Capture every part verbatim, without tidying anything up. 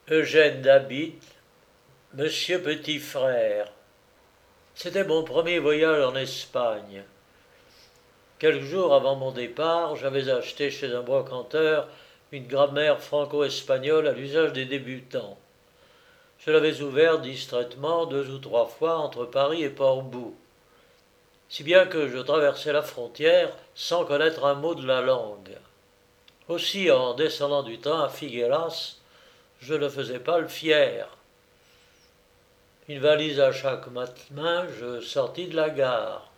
Eugène David, Monsieur Petit Frère. C'était mon premier voyage en Espagne. Quelques jours avant mon départ, j'avais acheté chez un brocanteur une grammaire franco-espagnole à l'usage des débutants. Je l'avais ouverte distraitement deux ou trois fois entre Paris et Portbou, si bien que je traversais la frontière sans connaître un mot de la langue. Aussi, en descendant du train à Figueras, je ne faisais pas le fier. Une valise à chaque main, je sortis de la gare.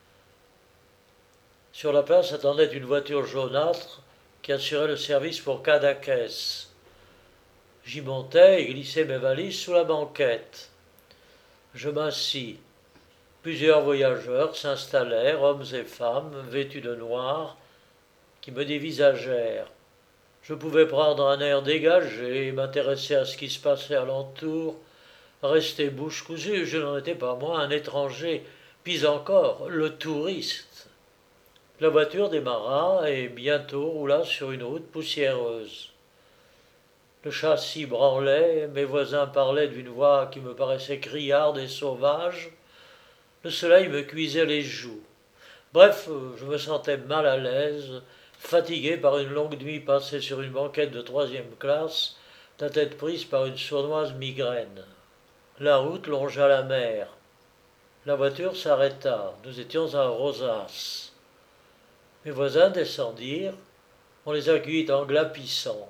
Sur la place attendait une voiture jaunâtre qui assurait le service pour Cadaqués. J'y montai et glissai mes valises sous la banquette. Je m'assis. Plusieurs voyageurs s'installèrent, hommes et femmes, vêtus de noir, qui me dévisagèrent. Je pouvais prendre un air dégagé et m'intéresser à ce qui se passait alentour, rester bouche cousue, je n'en étais pas moins un étranger, puis encore le touriste. La voiture démarra et bientôt roula sur une route poussiéreuse. Le châssis branlait, mes voisins parlaient d'une voix qui me paraissait criarde et sauvage, le soleil me cuisait les joues. Bref, je me sentais mal à l'aise, fatigué par une longue nuit passée sur une banquette de troisième classe, la tête prise par une sournoise migraine. La route longea la mer. La voiture s'arrêta. Nous étions à Rosas. Mes voisins descendirent. On les accueillit en glapissant.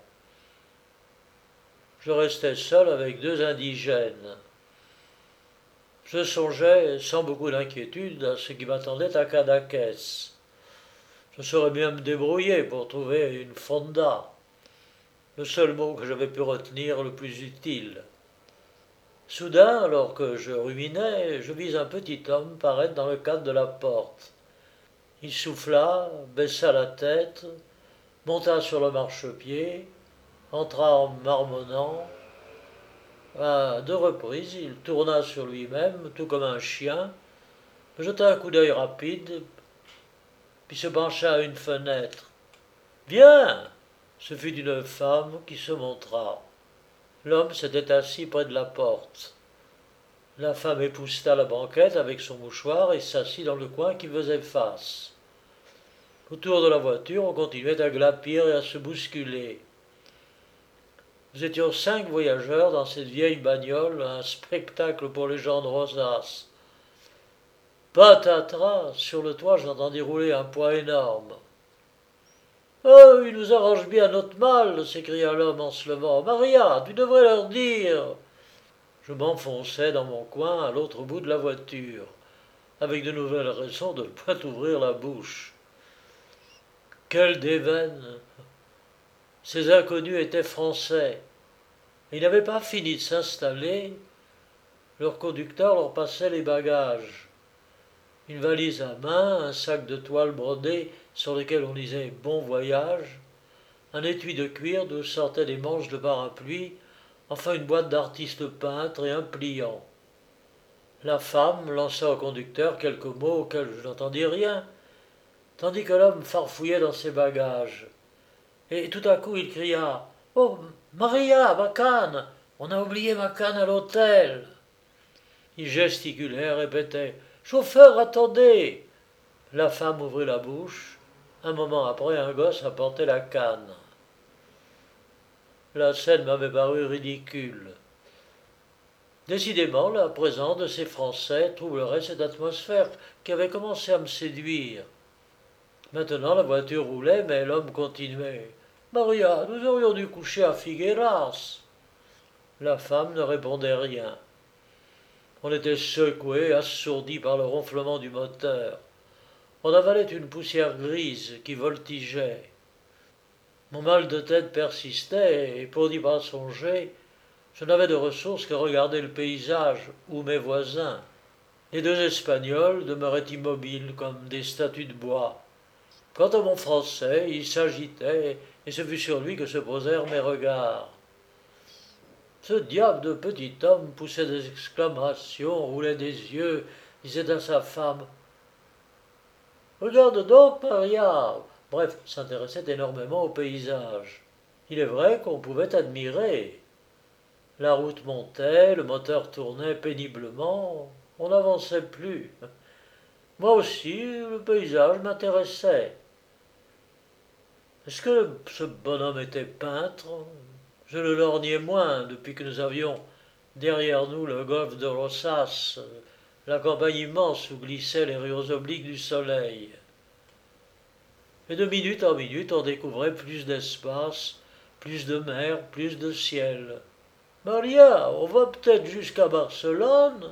Je restais seul avec deux indigènes. Je songeais, sans beaucoup d'inquiétude, à ce qui m'attendait à Cadaqués. Je saurais bien me débrouiller pour trouver une fonda, le seul mot que j'avais pu retenir le plus utile. Soudain, alors que je ruminais, je vis un petit homme paraître dans le cadre de la porte. Il souffla, baissa la tête, monta sur le marchepied, entra en marmonnant. À deux reprises, il tourna sur lui-même, tout comme un chien, me jeta un coup d'œil rapide, puis se pencha à une fenêtre. « Viens !» Ce fut une femme qui se montra. L'homme s'était assis près de la porte. La femme épouseta la banquette avec son mouchoir et s'assit dans le coin qui faisait face. Autour de la voiture, on continuait à glapir et à se bousculer. Nous étions cinq voyageurs dans cette vieille bagnole, un spectacle pour les gens de Rosas. Patatras, sur le toit, j'entendis rouler un poids énorme. « Oh, il nous arrange bien notre mal !» s'écria l'homme en se levant. « Maria, tu devrais leur dire !» Je m'enfonçai dans mon coin à l'autre bout de la voiture, avec de nouvelles raisons de ne point ouvrir la bouche. Quelle déveine! Ces inconnus étaient français. Ils n'avaient pas fini de s'installer. Leur conducteur leur passait les bagages. Une valise à main, un sac de toile brodé sur lequel on lisait « Bon voyage », un étui de cuir d'où sortaient des manches de parapluie, enfin une boîte d'artiste peintre et un pliant. La femme lança au conducteur quelques mots auxquels je n'entendis rien, tandis que l'homme farfouillait dans ses bagages. Et tout à coup il cria « Oh, Maria, ma canne! On a oublié ma canne à l'hôtel !» Il gesticulait et répétait « Chauffeur, attendez !» La femme ouvrit la bouche. Un moment après, un gosse apportait la canne. La scène m'avait paru ridicule. Décidément, la présence de ces Français troublerait cette atmosphère qui avait commencé à me séduire. Maintenant, la voiture roulait, mais l'homme continuait. « Maria, nous aurions dû coucher à Figueras. » La femme ne répondait rien. On était secoué, assourdi par le ronflement du moteur. On avalait une poussière grise qui voltigeait. Mon mal de tête persistait, et pour n'y pas songer, je n'avais de ressources que regarder le paysage ou mes voisins. Les deux Espagnols demeuraient immobiles comme des statues de bois. Quant à mon Français, il s'agitait, et ce fut sur lui que se posèrent mes regards. Ce diable de petit homme poussait des exclamations, roulait des yeux, disait à sa femme « Regarde donc, Maria !» Bref, s'intéressait énormément au paysage. Il est vrai qu'on pouvait admirer. La route montait, le moteur tournait péniblement, on n'avançait plus. Moi aussi, le paysage m'intéressait. Est-ce que ce bonhomme était peintre? Je le lorgnais moins depuis que nous avions derrière nous le golfe de Rosas, la campagne immense où glissaient les rayons obliques du soleil. Et de minute en minute, on découvrait plus d'espace, plus de mer, plus de ciel. Maria, on va peut-être jusqu'à Barcelone?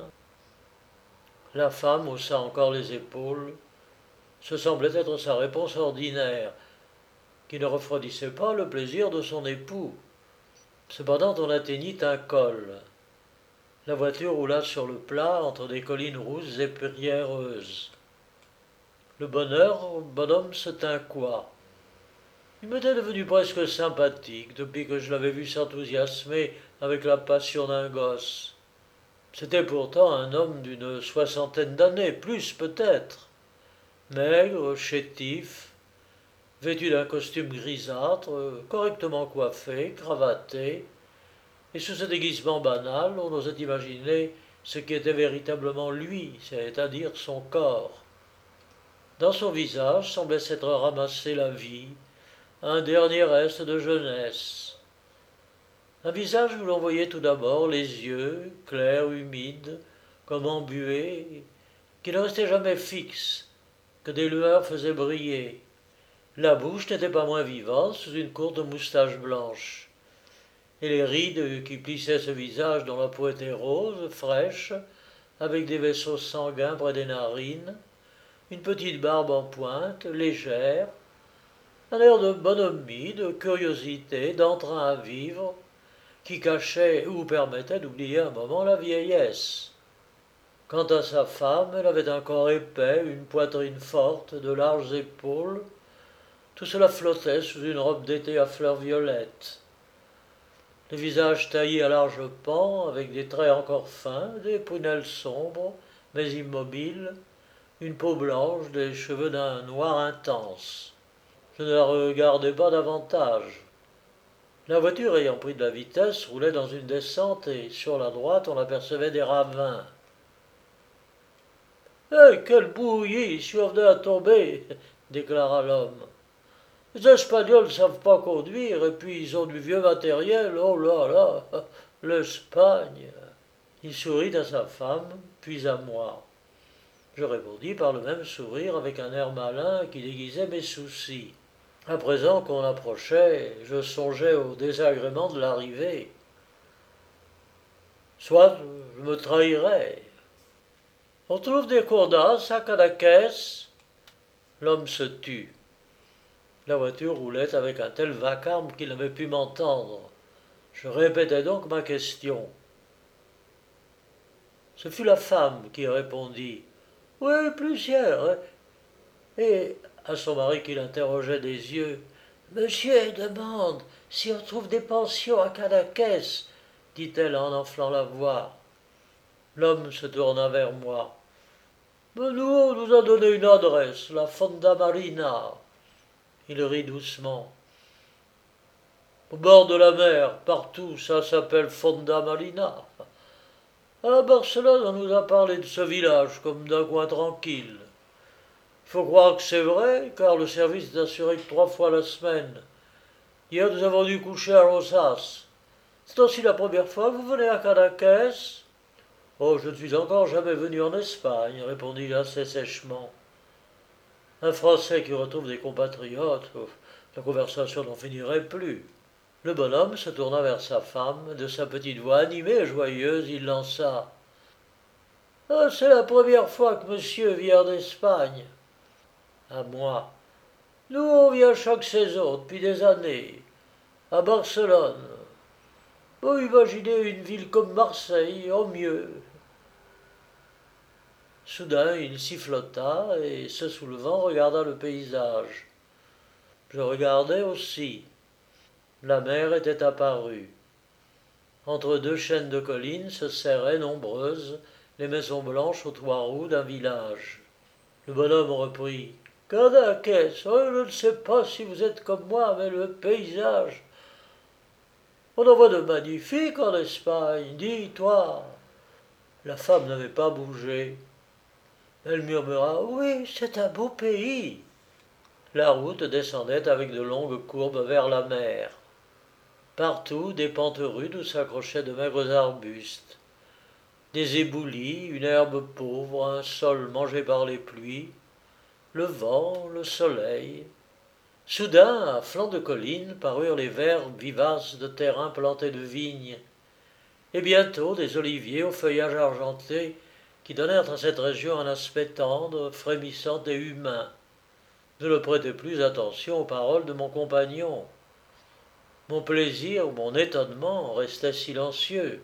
La femme haussa encore les épaules. Ce semblait être sa réponse ordinaire, qui ne refroidissait pas le plaisir de son époux. Cependant, on atteignit un col. La voiture roula sur le plat entre des collines rousses et pierreuses. Le bonheur, bonhomme se tint quoi? Il m'était devenu presque sympathique depuis que je l'avais vu s'enthousiasmer avec la passion d'un gosse. C'était pourtant un homme d'une soixantaine d'années, plus peut-être, maigre, chétif, vêtu d'un costume grisâtre, correctement coiffé, cravaté, et sous ce déguisement banal, on osait imaginer ce qui était véritablement lui, c'est-à-dire son corps. Dans son visage semblait s'être ramassée la vie, un dernier reste de jeunesse. Un visage où l'on voyait tout d'abord les yeux, clairs, humides, comme embués, qui ne restaient jamais fixes, que des lueurs faisaient briller. La bouche n'était pas moins vivante sous une courte moustache blanche. Et les rides qui plissaient ce visage dont la peau était rose, fraîche, avec des vaisseaux sanguins près des narines, une petite barbe en pointe, légère, un air de bonhomie, de curiosité, d'entrain à vivre, qui cachait ou permettait d'oublier un moment la vieillesse. Quant à sa femme, elle avait un corps épais, une poitrine forte, de larges épaules. Tout cela flottait sous une robe d'été à fleurs violettes. Le visage taillé à larges pans, avec des traits encore fins, des prunelles sombres, mais immobiles, une peau blanche, des cheveux d'un noir intense. Je ne la regardais pas davantage. La voiture ayant pris de la vitesse roulait dans une descente et sur la droite on apercevait des ravins. « Eh, quelle bouillie, je suis à tomber !» déclara l'homme. « Les Espagnols ne savent pas conduire et puis ils ont du vieux matériel, oh là là, l'Espagne !» Il sourit à sa femme, puis à moi. Je répondis par le même sourire avec un air malin qui déguisait mes soucis. À présent qu'on approchait, je songeais au désagrément de l'arrivée. Soit je me trahirais. On trouve des cordasses à Cadaqués. L'homme se tut. La voiture roulait avec un tel vacarme qu'il n'avait pu m'entendre. Je répétais donc ma question. Ce fut la femme qui répondit. « Oui, plusieurs. » Et à son mari qui l'interrogeait des yeux. « Monsieur demande si on trouve des pensions à Cadaqués, dit-elle en enflant la voix. L'homme se tourna vers moi. « Mais nous, on nous a donné une adresse, la Fonda Marina. » Il rit doucement. « Au bord de la mer, partout, ça s'appelle Fonda Marina. À Barcelone, on nous a parlé de ce village comme d'un coin tranquille. Il faut croire que c'est vrai, car le service est assuré que trois fois la semaine. Hier, nous avons dû coucher à Rosas. C'est aussi la première fois que vous venez à Cadaqués? »« Oh, je ne suis encore jamais venu en Espagne, répondit-il assez sèchement. Un Français qui retrouve des compatriotes, oh, la conversation n'en finirait plus. Le bonhomme se tourna vers sa femme, de sa petite voix animée et joyeuse, il lança. « Ah, c'est la première fois que monsieur vient d'Espagne. » À moi. « Nous, on vient chaque saison, depuis des années. À Barcelone. Vous imaginez une ville comme Marseille, en mieux. » Soudain, il sifflota et, se soulevant, regarda le paysage. Je regardais aussi. La mer était apparue. Entre deux chaînes de collines se serraient, nombreuses, les maisons blanches aux toits roux d'un village. Le bonhomme reprit. « Cadaqués, oh, je ne sais pas si vous êtes comme moi, mais le paysage... » On en voit de magnifiques en Espagne, dis, toi. La femme n'avait pas bougé. Elle murmura: Oui, c'est un beau pays. La route descendait avec de longues courbes vers la mer. Partout, des pentes rudes où s'accrochaient de maigres arbustes. Des éboulis, une herbe pauvre, un sol mangé par les pluies, le vent, le soleil. Soudain, à flanc de colline, parurent les verts vivaces de terrains plantés de vignes, et bientôt des oliviers au feuillage argenté qui donnèrent à cette région un aspect tendre, frémissant et humain. Je ne prêtai plus attention aux paroles de mon compagnon. Mon plaisir, mon étonnement restaient silencieux.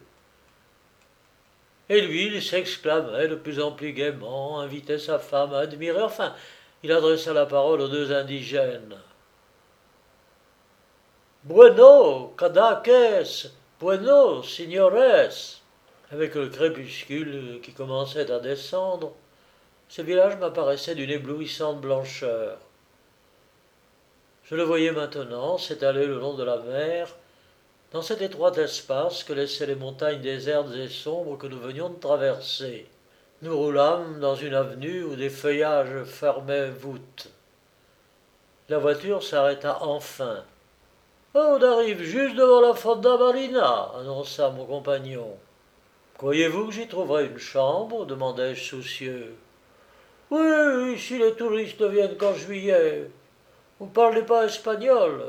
Et lui, il s'exclamait de plus en plus gaiement, invitait sa femme à admirer. Enfin, il adressa la parole aux deux indigènes. Bueno, cadaques, bueno, signores. Avec le crépuscule qui commençait à descendre, ce village m'apparaissait d'une éblouissante blancheur. Je le voyais maintenant s'étaler le long de la mer, dans cet étroit espace que laissaient les montagnes désertes et sombres que nous venions de traverser. Nous roulâmes dans une avenue où des feuillages fermaient voûtes. La voiture s'arrêta enfin. « On arrive juste devant la Fonda Marina, annonça mon compagnon. Croyez-vous que j'y trouverai une chambre demandai-je soucieux. Oui, ici les touristes viennent qu'en juillet. Vous ne parlez pas espagnol?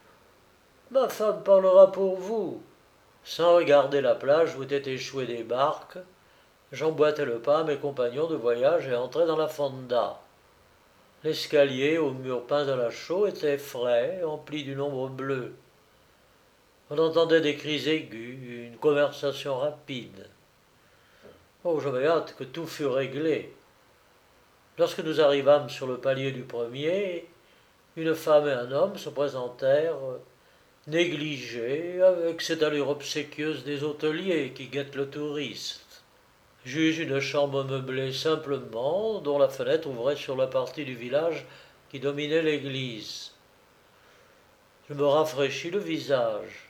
Ma femme parlera pour vous. Sans regarder la plage où étaient échouées des barques, j'emboîtai le pas à mes compagnons de voyage et entrai dans la fonda. L'escalier aux murs peints à la chaux était frais, empli d'une ombre bleue. On entendait des cris aigus, une conversation rapide. Oh, j'avais hâte que tout fût réglé. Lorsque nous arrivâmes sur le palier du premier, une femme et un homme se présentèrent, négligés, avec cette allure obséquieuse des hôteliers qui guettent le touriste. J'eus une chambre meublée simplement, dont la fenêtre ouvrait sur la partie du village qui dominait l'église. Je me rafraîchis le visage.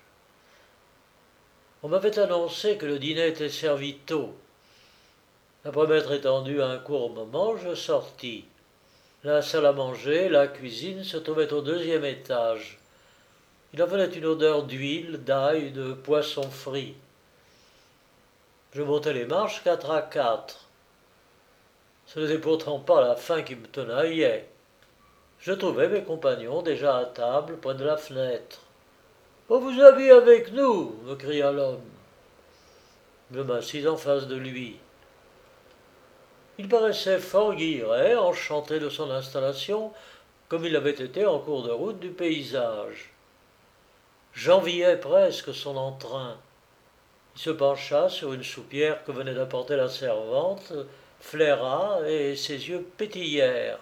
On m'avait annoncé que le dîner était servi tôt. Après m'être étendu un court moment, je sortis. La salle à manger, la cuisine se trouvaient au deuxième étage. Il en venait une odeur d'huile, d'ail, de poisson frit. Je montai les marches quatre à quatre. Ce n'était pourtant pas la faim qui me tenaillait. Je trouvai mes compagnons déjà à table près de la fenêtre. « On vous a vu avec nous » me cria l'homme. Je m'assis en face de lui. Il paraissait fort guilleret, enchanté de son installation, comme il avait été en cours de route du paysage. J'enviais presque son entrain. Il se pencha sur une soupière que venait d'apporter la servante, flaira, et ses yeux pétillèrent.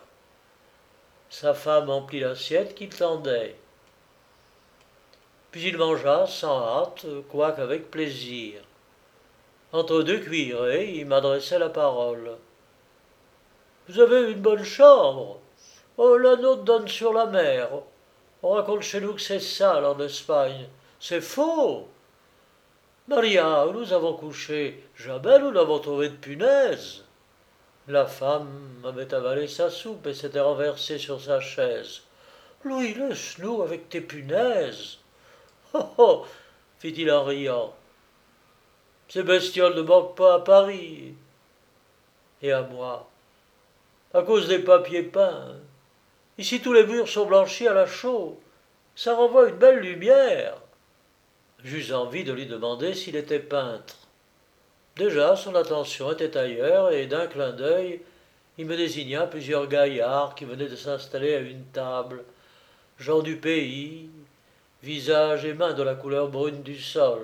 Sa femme emplit l'assiette qu'il tendait. Puis il mangea sans hâte, quoique avec plaisir. Entre deux cuillerées, il m'adressait la parole. « Vous avez une bonne chambre. Oh, la nôtre donne sur la mer. On raconte chez nous que c'est sale en Espagne. C'est faux. Maria, où nous avons couché, jamais nous n'avons trouvé de punaise. » La femme avait avalé sa soupe et s'était renversée sur sa chaise. « Louis, laisse-nous avec tes punaises. »« Oh, oh » fit-il en riant. « Ces bestioles ne manquent pas à Paris. » Et à moi. « À cause des papiers peints. Ici tous les murs sont blanchis à la chaux. Ça renvoie une belle lumière. » J'eus envie de lui demander s'il était peintre. Déjà son attention était ailleurs, et d'un clin d'œil, il me désigna plusieurs gaillards qui venaient de s'installer à une table, gens du pays, visage et mains de la couleur brune du sol.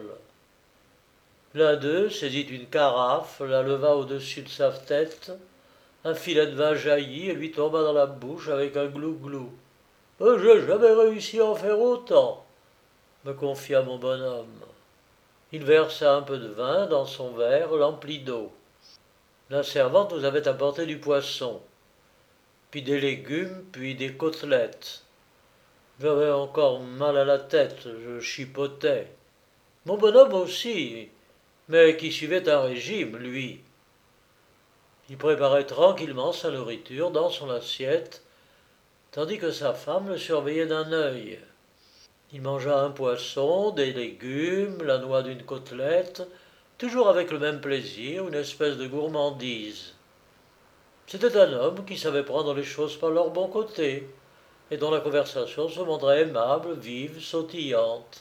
L'un d'eux saisit une carafe, la leva au-dessus de sa tête, un filet de vin jaillit et lui tomba dans la bouche avec un glou-glou. « Je n'ai jamais réussi à en faire autant, » me confia mon bonhomme. Il versa un peu de vin dans son verre, l'emplit d'eau. La servante nous avait apporté du poisson, puis des légumes, puis des côtelettes. J'avais encore mal à la tête, je chipotais. Mon bonhomme aussi, mais qui suivait un régime, lui. Il préparait tranquillement sa nourriture dans son assiette, tandis que sa femme le surveillait d'un œil. Il mangea un poisson, des légumes, la noix d'une côtelette, toujours avec le même plaisir, une espèce de gourmandise. C'était un homme qui savait prendre les choses par leur bon côté, et dont la conversation se montrait aimable, vive, sautillante.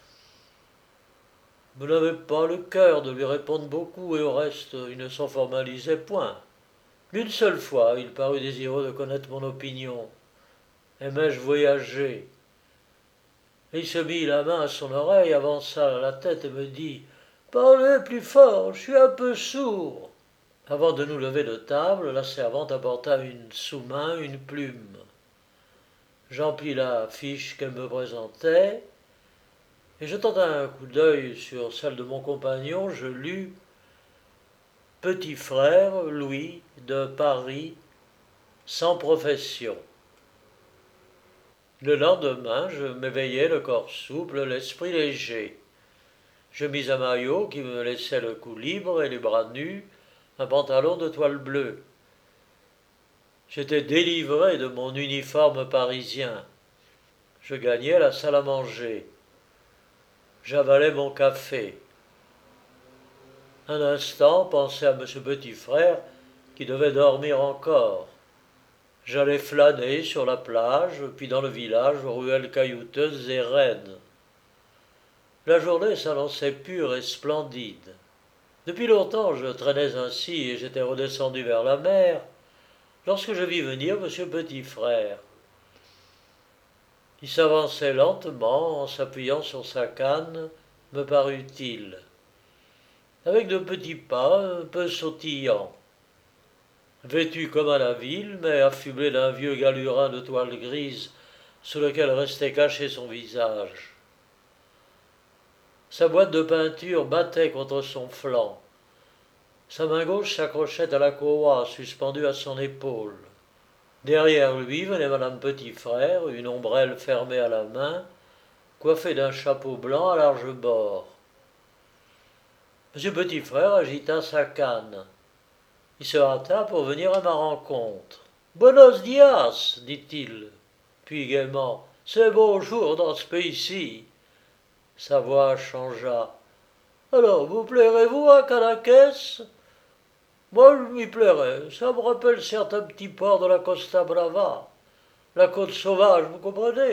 Vous n'avez pas le cœur de lui répondre beaucoup, et au reste, il ne s'en formalisait point. L'une seule fois, il parut désireux de connaître mon opinion. Aimais-je voyager? Et il se mit la main à son oreille, avança la tête et me dit « Parlez plus fort, je suis un peu sourd ». Avant de nous lever de table, la servante apporta une sous-main, une plume. J'emplis la fiche qu'elle me présentait, et jetant un coup d'œil sur celle de mon compagnon, je lus « Petit frère Louis de Paris, sans profession ». Le lendemain, je m'éveillai le corps souple, l'esprit léger. Je mis un maillot qui me laissait le cou libre et les bras nus, un pantalon de toile bleue. J'étais délivré de mon uniforme parisien. Je gagnai la salle à manger. J'avalai mon café. Un instant, pensai à monsieur Petit Frère, qui devait dormir encore. J'allais flâner sur la plage, puis dans le village aux ruelles caillouteuses et raides. La journée s'annonçait pure et splendide. Depuis longtemps je traînais ainsi et j'étais redescendu vers la mer, lorsque je vis venir monsieur Petit Frère. Il s'avançait lentement en s'appuyant sur sa canne, me parut-il, avec de petits pas un peu sautillants. Vêtu comme à la ville, mais affublé d'un vieux galurin de toile grise sous lequel restait caché son visage. Sa boîte de peinture battait contre son flanc. Sa main gauche s'accrochait à la courroie suspendue à son épaule. Derrière lui venait madame Petit Frère, une ombrelle fermée à la main, coiffée d'un chapeau blanc à large bord. Monsieur Petit Frère agita sa canne. Il se hâta pour venir à ma rencontre. « Buenos dias » dit-il, puis gaiement. « C'est beau jour dans ce pays-ci. » Sa voix changea. « Alors, vous plairez-vous à Cadaqués ?»« Moi, je m'y plairais. Ça me rappelle certains petits ports de la Costa Brava. La côte sauvage, vous comprenez ?»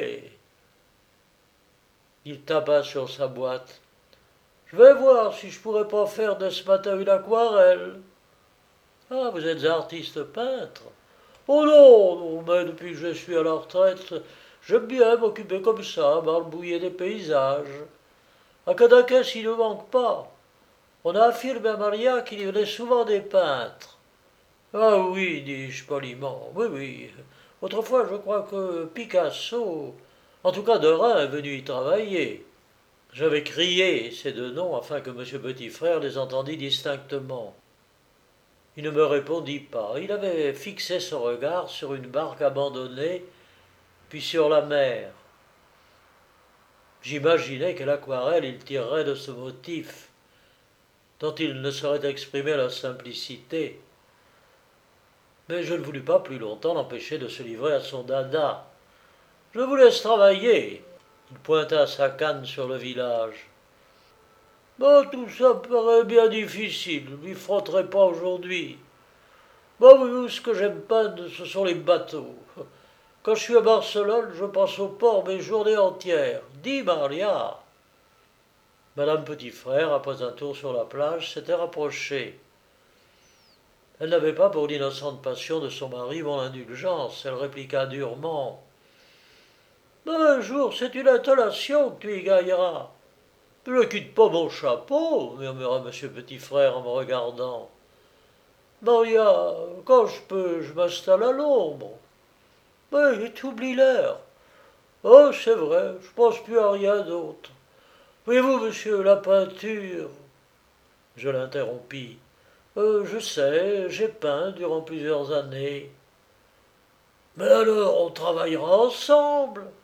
Il tapa sur sa boîte. « Je vais voir si je pourrais pas faire de ce matin une aquarelle. » « Ah, vous êtes artiste peintre ?»« Oh non, non, mais depuis que je suis à la retraite, j'aime bien m'occuper comme ça, barbouiller des paysages. À Cadaqués, il ne manque pas. On a affirmé à Maria qu'il y venait souvent des peintres. »« Ah oui, dis-je poliment, oui, oui. Autrefois, je crois que Picasso, en tout cas Derain, est venu y travailler. » J'avais crié ces deux noms afin que monsieur Petit Frère les entendît distinctement. Il ne me répondit pas. Il avait fixé son regard sur une barque abandonnée, puis sur la mer. J'imaginais quelle aquarelle il tirerait de ce motif, dont il ne saurait exprimer la simplicité. Mais je ne voulus pas plus longtemps l'empêcher de se livrer à son dada. « Je vous laisse travailler. » Il pointa sa canne sur le village. Bah, tout ça me paraît bien difficile, je m'y frotterai pas aujourd'hui. Bah, oui, ce que j'aime peindre, ce sont les bateaux. Quand je suis à Barcelone, je passe au port mes journées entières. Dis, Maria. Madame Petit Frère, après un tour sur la plage, s'était rapprochée. Elle n'avait pas pour l'innocente passion de son mari mon indulgence. Elle répliqua durement. Un jour, c'est une intonation que tu y gagneras. Ne quitte pas mon chapeau, murmura monsieur Petit Frère en me regardant. Maria, quand je peux, je m'installe à l'ombre. Mais tu oublies l'heure. Oh, c'est vrai, je pense plus à rien d'autre. Voyez-vous, monsieur, la peinture. Je l'interrompis. Euh, je sais, j'ai peint durant plusieurs années. Mais alors, on travaillera ensemble.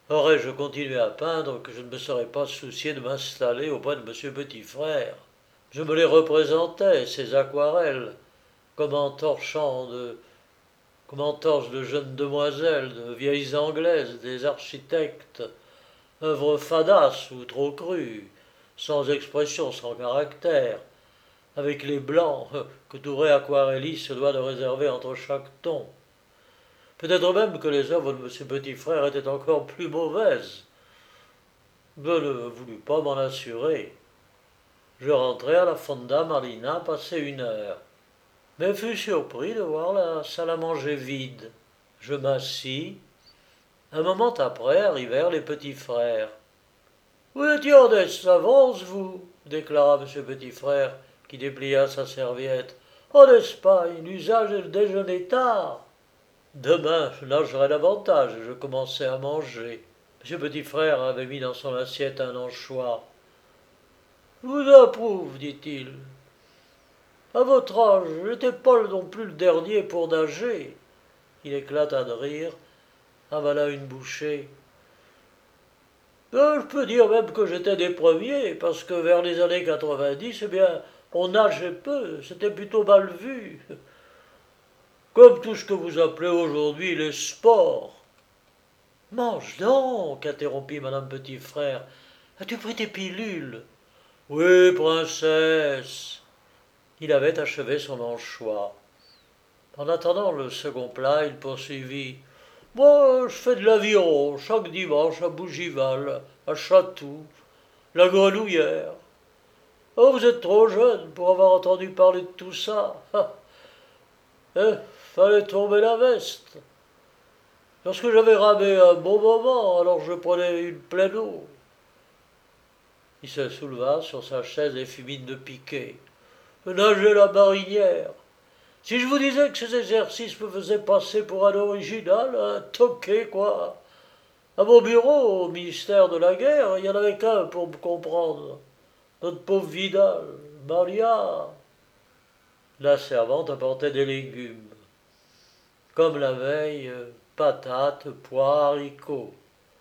Aurais-je continué à peindre que je ne me serais pas soucié de m'installer auprès de Monsieur Petit-Frère. Je me les représentais, ces aquarelles, comme entorchant de, comme entorchent de jeunes demoiselles, de vieilles anglaises, des architectes, œuvres fadasses ou trop crues, sans expression, sans caractère, avec les blancs que tout vrai aquarelliste se doit de réserver entre chaque ton. Peut-être même que les œuvres de Monsieur Petit-Frère étaient encore plus mauvaises. Je ne voulus pas m'en assurer. Je rentrai à la Fonda Marina passer une heure, mais fus surpris de voir la salle à manger vide. Je m'assis. Un moment après arrivèrent les petits frères. Vous étiez en avance, vous, déclara M. Petit-Frère, qui déplia sa serviette. En Espagne, l'usage est de déjeuner tard. Demain, je nagerai davantage et je commençai à manger. M. Petit-Frère avait mis dans son assiette un anchois. Je vous approuve, dit-il. À votre âge, je n'étais pas non plus le dernier pour nager. Il éclata de rire, avala une bouchée. Euh, je peux dire même que j'étais des premiers, parce que vers les années quatre-vingt-dix, eh bien, on nageait peu, c'était plutôt mal vu. Comme tout ce que vous appelez aujourd'hui les sports. Mange donc, interrompit madame Petit-Frère. As-tu pris tes pilules? Oui, princesse. Il avait achevé son anchois. En attendant le second plat, il poursuivit. Moi, je fais de l'aviron chaque dimanche à Bougival, à Chatou, la Grenouillère. Oh, vous êtes trop jeune pour avoir entendu parler de tout ça. Ah. Eh, fallait tomber la veste. Lorsque j'avais ramé un bon moment, alors je prenais une pleine eau. Il se souleva sur sa chaise et fit mine de piquer. Je nageais la marinière. Si je vous disais que ces exercices me faisaient passer pour un original, un toqué, quoi. À mon bureau, au ministère de la Guerre, il n'y en avait qu'un pour me comprendre. Notre pauvre Vidal, Maria. La servante apportait des légumes. Comme la veille, patates, pois, haricots.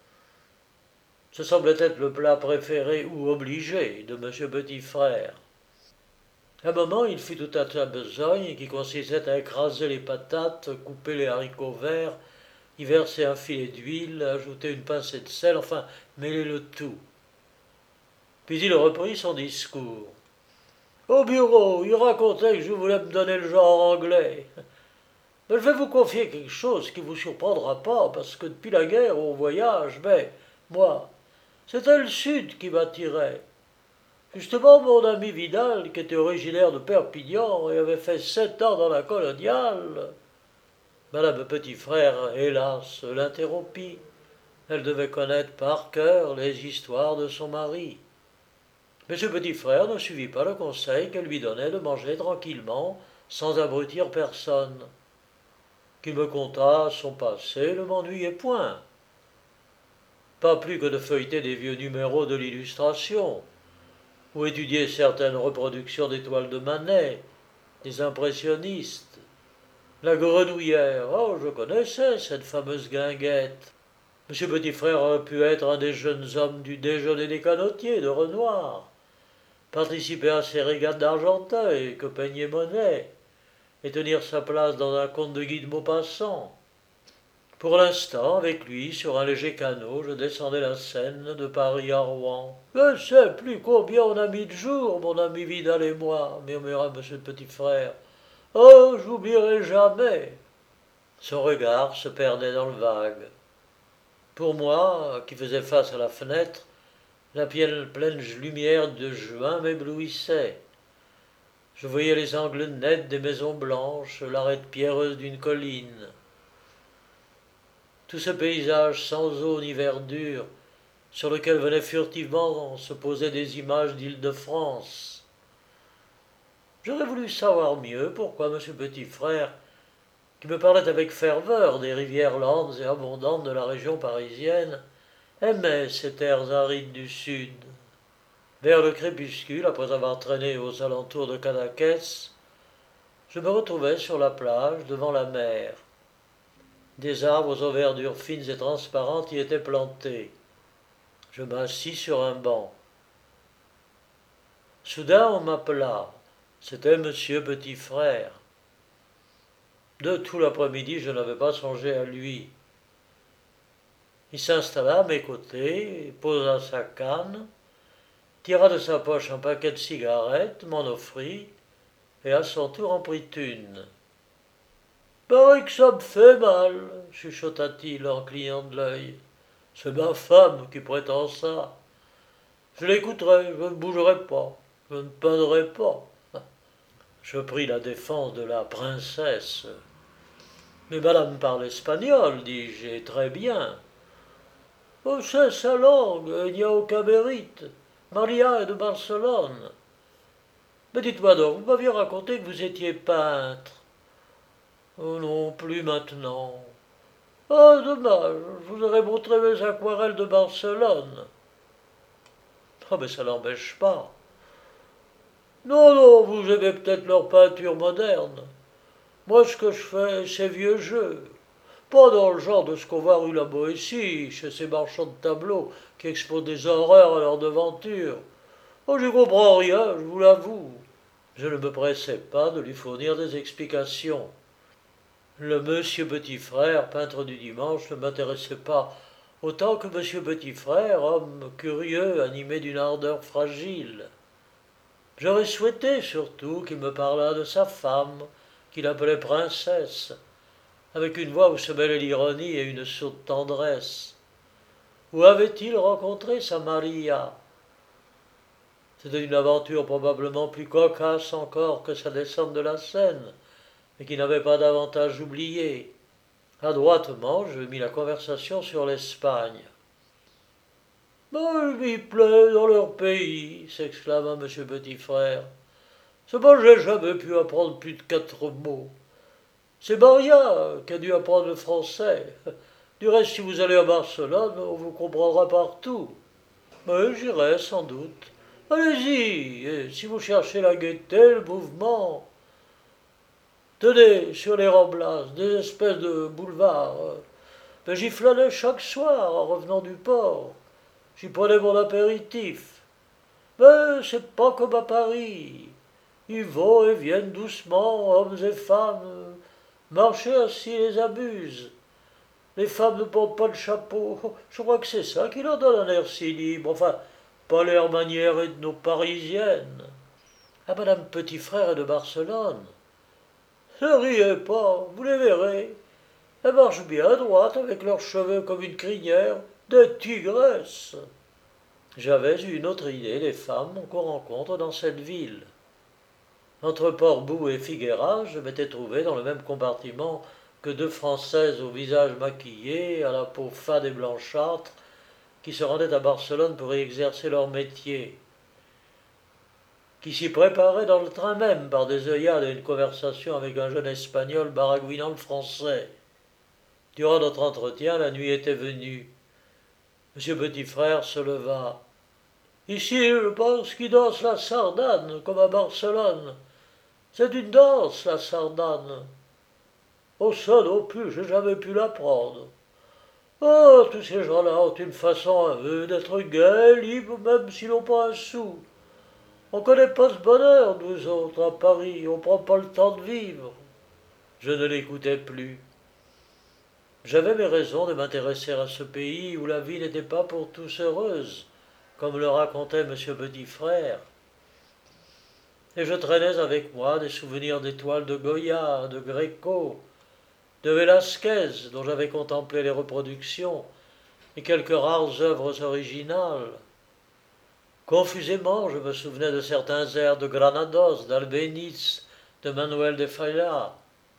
Ce semblait être le plat préféré ou obligé de M. Petit-Frère. À un moment, il fit tout un tas de besogne qui consistait à écraser les patates, couper les haricots verts, y verser un filet d'huile, ajouter une pincée de sel, enfin, mêler le tout. Puis il reprit son discours. Au bureau, il racontait que je voulais me donner le genre anglais. Mais je vais vous confier quelque chose qui ne vous surprendra pas, parce que depuis la guerre, on voyage, mais, moi, c'était le Sud qui m'attirait. Justement, mon ami Vidal, qui était originaire de Perpignan et avait fait sept ans dans la coloniale, madame Petit-Frère, hélas, l'interrompit. Elle devait connaître par cœur les histoires de son mari. Monsieur Petit-Frère ne suivit pas le conseil qu'elle lui donnait de manger tranquillement, sans abrutir personne. Qu'il me contât son passé ne m'ennuyait point. Pas plus que de feuilleter des vieux numéros de l'Illustration, ou étudier certaines reproductions des toiles de Manet, des impressionnistes. La Grenouillère, oh, je connaissais cette fameuse guinguette. Monsieur Petit-Frère aurait pu être un des jeunes hommes du déjeuner des canotiers de Renoir, participer à ces régates d'Argenteuil que peignait Monet, et tenir sa place dans un conte de Guy de Maupassant. Pour l'instant, avec lui, sur un léger canot, je descendais la Seine de Paris à Rouen. « Je ne sais plus combien on a mis de jours, mon ami Vidal et moi, murmura monsieur le petit frère. Oh, j'oublierai jamais. Son regard se perdait dans le vague. Pour moi, qui faisais face à la fenêtre, la pleine, pleine lumière de juin m'éblouissait. Je voyais les angles nets des maisons blanches, l'arête pierreuse d'une colline. Tout ce paysage sans eau ni verdure, sur lequel venaient furtivement se poser des images d'Île-de-France. J'aurais voulu savoir mieux pourquoi M. Petit-Frère, qui me parlait avec ferveur des rivières lentes et abondantes de la région parisienne, aimait ces terres arides du sud. Vers le crépuscule, après avoir traîné aux alentours de Cadaqués, je me retrouvais sur la plage devant la mer. Des arbres aux verdures fines et transparentes y étaient plantés. Je m'assis sur un banc. Soudain on m'appela. C'était Monsieur Petit Frère. De tout l'après-midi, je n'avais pas songé à lui. Il s'installa à mes côtés, posa sa canne, tira de sa poche un paquet de cigarettes, m'en offrit, et à son tour en prit une. « Paraît que ça me fait mal, chuchota-t-il en clignant de l'œil. C'est ma femme qui prétend ça. Je l'écouterai, je ne bougerai pas, je ne peindrai pas. » Je pris la défense de la princesse. « Mais madame parle espagnol, dis-je, et très bien. »« Oh, c'est sa langue, il n'y a aucun mérite. Maria est de Barcelone. »« Mais dites-moi donc, vous m'aviez raconté que vous étiez peintre. »« Oh non, plus maintenant. »« Ah, dommage, je vous aurais montré mes aquarelles de Barcelone. »« Ah, mais ça n'empêche pas. »« Non, non, vous aimez peut-être leur peinture moderne. Moi, ce que je fais, c'est vieux jeu. Pas dans le genre de ce qu'on voit rue la Boétie, chez ces marchands de tableaux qui exposent des horreurs à leur devanture. Oh, je comprends rien, je vous l'avoue. » Je ne me pressais pas de lui fournir des explications. Le monsieur Petit Frère, peintre du dimanche, ne m'intéressait pas autant que monsieur Petit Frère, homme curieux, animé d'une ardeur fragile. J'aurais souhaité surtout qu'il me parlât de sa femme, qu'il appelait princesse, avec une voix où se mêlait l'ironie et une sourde tendresse. Où avait-il rencontré sa Maria? C'était une aventure probablement plus cocasse encore que sa descente de la Seine, mais qui n'avait pas davantage oublié. Adroitement, je mis la conversation sur l'Espagne. « Ben, il m'y plaît dans leur pays, » s'exclama monsieur Petit Frère. « Seulement, j'ai jamais pu apprendre plus de quatre mots. C'est Maria qui a dû apprendre le français. Du reste, si vous allez à Barcelone, on vous comprendra partout. Mais j'irai sans doute. Allez-y, et si vous cherchez la gaieté, le mouvement. Tenez, sur les Ramblas, des espèces de boulevards. Mais j'y flânais chaque soir en revenant du port. J'y prenais mon apéritif. Mais c'est pas comme à Paris. Ils vont et viennent doucement, hommes et femmes. Marcher ainsi les abuse. Les femmes ne portent pas de chapeau. Je crois que c'est ça qui leur donne un air si libre. Enfin, pas l'air manière ethno-parisienne. Ah, madame Petit Frère est de Barcelone. Ne riez pas, vous les verrez. Elles marchent bien à droite, avec leurs cheveux comme une crinière, des tigresses. J'avais eu une autre idée des femmes qu'on rencontre dans cette ville. Entre Port-Bou et Figueras, je m'étais trouvé dans le même compartiment que deux Françaises au visage maquillé, à la peau fade et blanchâtre, qui se rendaient à Barcelone pour y exercer leur métier, qui s'y préparaient dans le train même par des œillades et une conversation avec un jeune Espagnol baragouinant le français. Durant notre entretien, la nuit était venue. Monsieur Petit Frère se leva. « Ici, je pense qu'ils dansent la sardane, comme à Barcelone. C'est une danse, la sardane. Oh, ça non plus, j'ai jamais pu l'apprendre. Oh, tous ces gens-là ont une façon à eux d'être gais, libres, même s'ils n'ont pas un sou. On ne connaît pas ce bonheur, nous autres, à Paris, on ne prend pas le temps de vivre. » Je ne l'écoutais plus. J'avais mes raisons de m'intéresser à ce pays où la vie n'était pas pour tous heureuse, comme le racontait monsieur Petit Frère. Et je traînais avec moi des souvenirs d'étoiles de Goya, de Gréco, de Velázquez, dont j'avais contemplé les reproductions, et quelques rares œuvres originales. Confusément, je me souvenais de certains airs de Granados, d'Albéniz, de Manuel de Falla.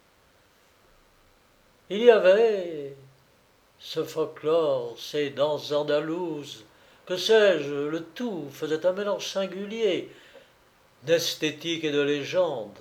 Il y avait ce folklore, ces danses andalouses, que sais-je, le tout faisait un mélange singulier d'esthétique et de légende.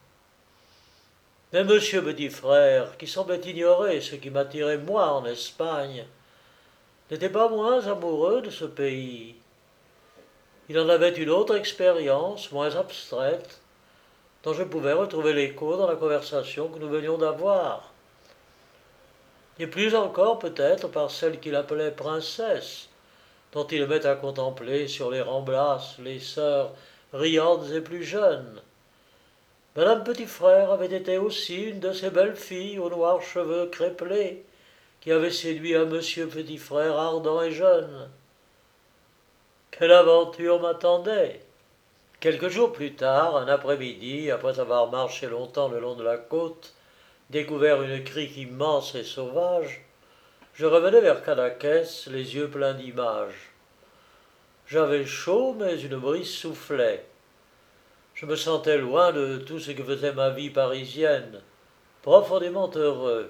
Mais monsieur Petit Frère, qui semblait ignorer ce qui m'attirait moi en Espagne, n'était pas moins amoureux de ce pays. Il en avait une autre expérience, moins abstraite, dont je pouvais retrouver l'écho dans la conversation que nous venions d'avoir. et plus encore peut-être par celle qu'il appelait princesse, dont il aimait à contempler sur les remblasses les sœurs riantes et plus jeunes. Madame Petit-Frère avait été aussi une de ces belles filles aux noirs cheveux crépelés qui avaient séduit un monsieur Petit-Frère ardent et jeune. Quelle aventure m'attendait! Quelques jours plus tard, un après-midi, après avoir marché longtemps le long de la côte, découvert une crique immense et sauvage, je revenais vers Cadaqués, les yeux pleins d'images. J'avais chaud, mais une brise soufflait. Je me sentais loin de tout ce que faisait ma vie parisienne, profondément heureux.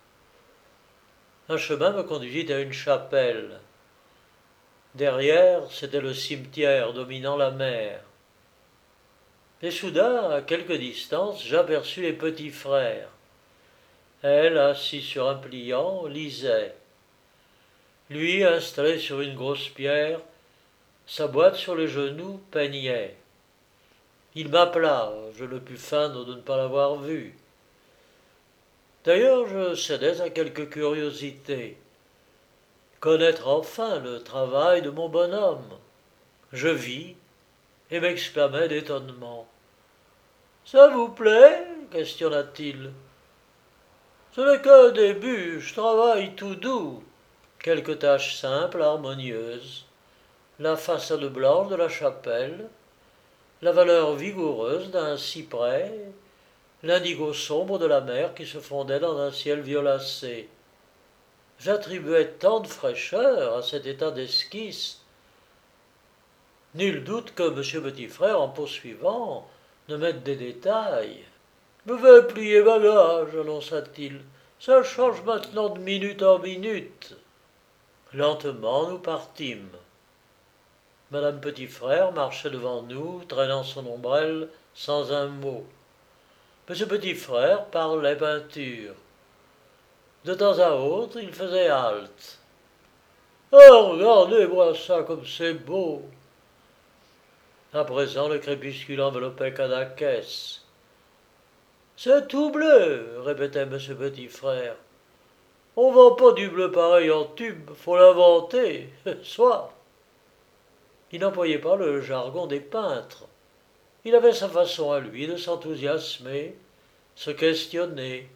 Un chemin me conduisit à une chapelle. Derrière, c'était le cimetière dominant la mer. Et soudain, à quelque distance, j'aperçus les petits frères. Elle, assis sur un pliant, lisait. Lui, installé sur une grosse pierre, sa boîte sur les genoux, peignait. Il m'appela, je ne pus feindre de ne pas l'avoir vu. D'ailleurs, je cédais à quelque curiosité. Connaître enfin le travail de mon bonhomme. Je vis et m'exclamai d'étonnement. « Ça vous plaît ?» questionna-t-il. « Ce n'est qu'un début, je travaille tout doux. » Quelques tâches simples, harmonieuses, la façade blanche de la chapelle, la valeur vigoureuse d'un cyprès, l'indigo sombre de la mer qui se fondait dans un ciel violacé. J'attribuais tant de fraîcheur à cet état d'esquisse. Nul doute que M. Petit-Frère, en poursuivant, ne mette des détails. « Je vais plier bagage, annonça-t-il. Ça change maintenant de minute en minute. » Lentement, nous partîmes. Madame Petit-Frère marchait devant nous, traînant son ombrelle, sans un mot. Monsieur Petit-Frère parlait peinture. De temps à autre, il faisait halte. « Oh, regardez-moi ça comme c'est beau !» À présent, le crépuscule enveloppait Cadaqués. « C'est tout bleu !» répétait Monsieur Petit-Frère. « On vend pas du bleu pareil en tube, faut l'inventer, soit. » Il n'employait pas le jargon des peintres. Il avait sa façon à lui de s'enthousiasmer, se questionner.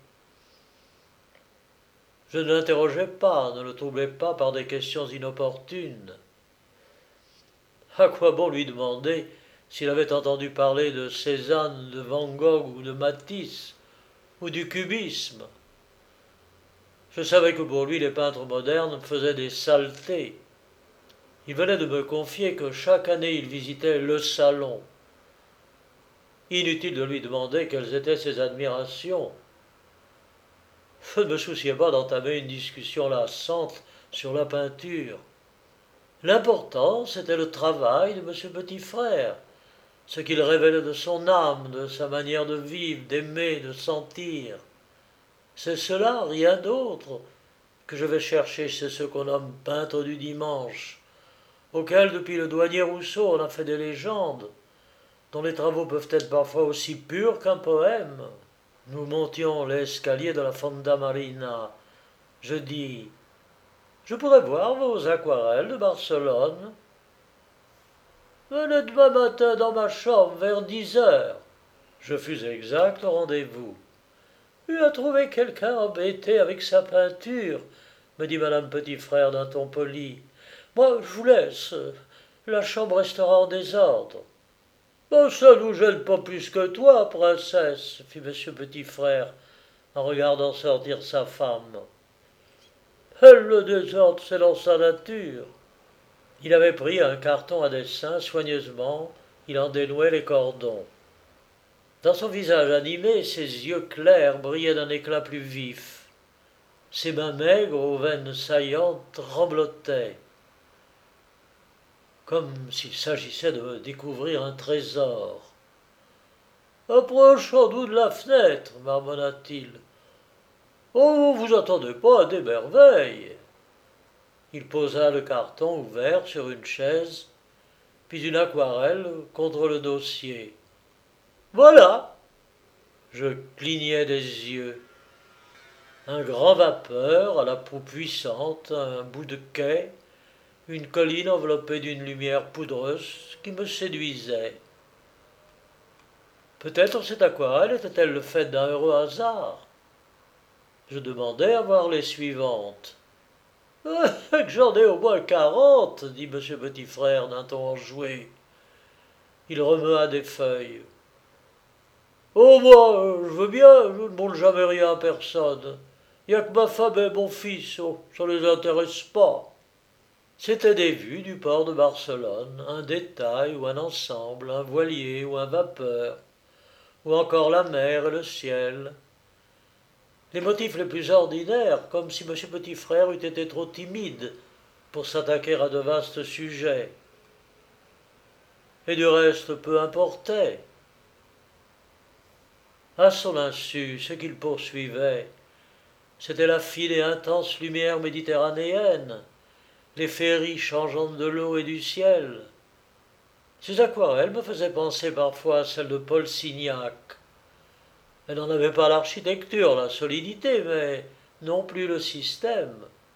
Je ne l'interrogeais pas, ne le troublais pas par des questions inopportunes. À quoi bon lui demander s'il avait entendu parler de Cézanne, de Van Gogh ou de Matisse, ou du cubisme? Je savais que pour lui les peintres modernes faisaient des saletés. Il venait de me confier que chaque année il visitait le salon. Inutile de lui demander quelles étaient ses admirations. Je ne me souciais pas d'entamer une discussion lassante sur la peinture. L'important, c'était le travail de M. Petit-Frère, ce qu'il révélait de son âme, de sa manière de vivre, d'aimer, de sentir. C'est cela, rien d'autre, que je vais chercher chez ce qu'on nomme peintre du dimanche, auquel, depuis le douanier Rousseau, on a fait des légendes, dont les travaux peuvent être parfois aussi purs qu'un poème. Nous montions l'escalier de la Fonda Marina. Je dis « Je pourrais voir vos aquarelles de Barcelone. » « Venez demain matin dans ma chambre vers dix heures. » Je fus exact au rendez-vous. « Il a trouvé quelqu'un embêté avec sa peinture, » me dit Madame Petit-Frère d'un ton poli. « Moi, je vous laisse. La chambre restera en désordre. »« Oh, ça ne nous gêne pas plus que toi, princesse, » fit Monsieur Petit-Frère, en regardant sortir sa femme. « Elle, le désordre, c'est dans sa nature. » Il avait pris un carton à dessin, soigneusement, il en dénouait les cordons. Dans son visage animé, ses yeux clairs brillaient d'un éclat plus vif. Ses mains maigres, aux veines saillantes, tremblotaient, comme s'il s'agissait de découvrir un trésor. « Approchons-nous de la fenêtre, » marmonna-t-il. « Oh, vous attendez pas à des merveilles. » Il posa le carton ouvert sur une chaise, puis une aquarelle contre le dossier. « Voilà !» Je clignais des yeux. Un grand vapeur à la proue puissante, un bout de quai, une colline enveloppée d'une lumière poudreuse qui me séduisait. Peut-être cette aquarelle était-elle le fait d'un heureux hasard. Je demandai à voir les suivantes. Ah, que j'en ai au moins quarante, dit Monsieur Petit Frère d'un ton enjoué. Il remua des feuilles. Oh, moi, je veux bien, je ne montre jamais rien à personne. Il n'y a que ma femme et mon fils, oh, ça ne les intéresse pas. C'étaient des vues du port de Barcelone, un détail ou un ensemble, un voilier ou un vapeur, ou encore la mer et le ciel. Les motifs les plus ordinaires, comme si Monsieur Petit Frère eût été trop timide pour s'attaquer à de vastes sujets. Et du reste, peu importait. À son insu, ce qu'il poursuivait, c'était la fine et intense lumière méditerranéenne, les féeries changeantes de l'eau et du ciel. Ces aquarelles me faisaient penser parfois à celles de Paul Signac. Elle n'en avait pas l'architecture, la solidité, mais non plus le système.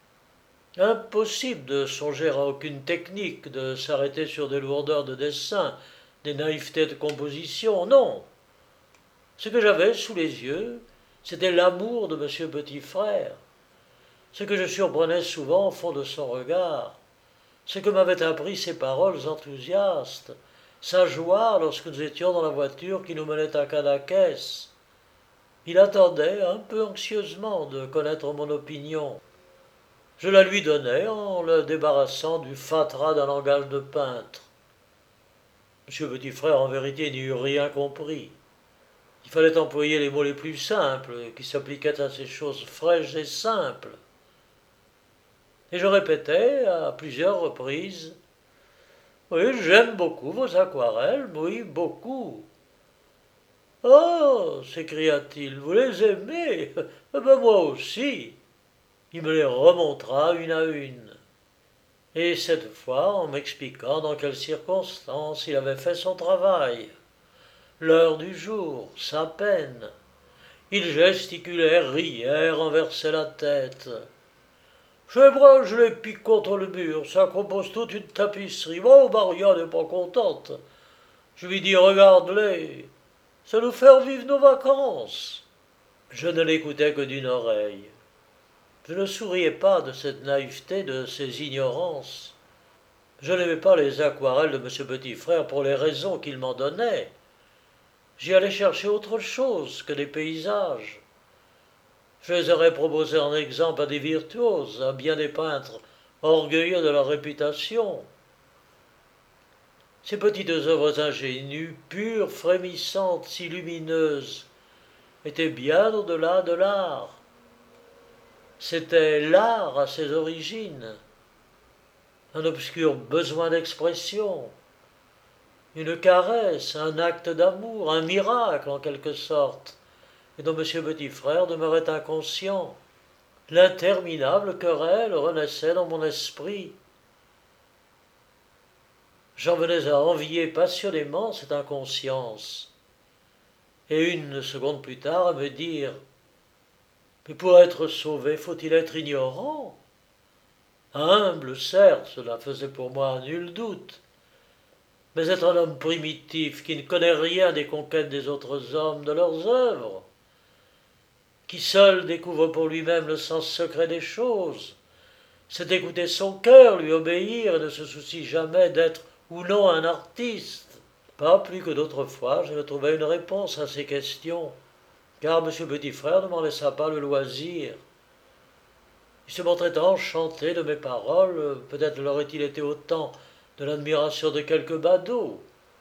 Impossible de songer à aucune technique, de s'arrêter sur des lourdeurs de dessin, des naïvetés de composition, non. Ce que j'avais sous les yeux, c'était l'amour de Monsieur Petit Frère. Ce que je surprenais souvent au fond de son regard, ce que m'avaient appris ses paroles enthousiastes, sa joie lorsque nous étions dans la voiture qui nous menait à Cadaqués. Il attendait un peu anxieusement de connaître mon opinion. Je la lui donnais en le débarrassant du fatras d'un langage de peintre. Monsieur Petit Frère, en vérité, n'y eut rien compris. Il fallait employer les mots les plus simples, qui s'appliquaient à ces choses fraîches et simples. Et je répétais à plusieurs reprises « Oui, j'aime beaucoup vos aquarelles, oui, beaucoup. »« Oh !» s'écria-t-il, « vous les aimez? Eh ben moi aussi !» Il me les remontra une à une. Et cette fois, en m'expliquant dans quelles circonstances il avait fait son travail, l'heure du jour, sa peine. Il gesticulait, riait, renversait la tête. J'aimerais, je les pique contre le mur, ça compose toute une tapisserie. Oh, Maria n'est pas contente. Je lui dis, regarde-les, ça nous fait vivre nos vacances. Je ne l'écoutais que d'une oreille. Je ne souriais pas de cette naïveté, de ces ignorances. Je n'aimais pas les aquarelles de Monsieur Petit Frère pour les raisons qu'il m'en donnait. J'y allais chercher autre chose que des paysages. Je les aurais proposés en exemple à des virtuoses, à bien des peintres orgueilleux de leur réputation. Ces petites œuvres ingénues, pures, frémissantes, si lumineuses, étaient bien au-delà de l'art. C'était l'art à ses origines, un obscur besoin d'expression, une caresse, un acte d'amour, un miracle en quelque sorte, et dont Monsieur Petit Frère demeurait inconscient. L'interminable querelle renaissait dans mon esprit. J'en venais à envier passionnément cette inconscience, et une seconde plus tard à me dire « Mais pour être sauvé, faut-il être ignorant ?» Humble, certes, cela faisait pour moi nul doute, mais être un homme primitif qui ne connaît rien des conquêtes des autres hommes, de leurs œuvres, qui seul découvre pour lui-même le sens secret des choses, c'est écouter son cœur, lui obéir et ne se soucie jamais d'être ou non un artiste. Pas plus que d'autres fois, je ne trouvais une réponse à ces questions, car Monsieur Petit Frère ne m'en laissa pas le loisir. Il se montrait enchanté de mes paroles, peut-être l'aurait-il été autant de l'admiration de quelques badauds.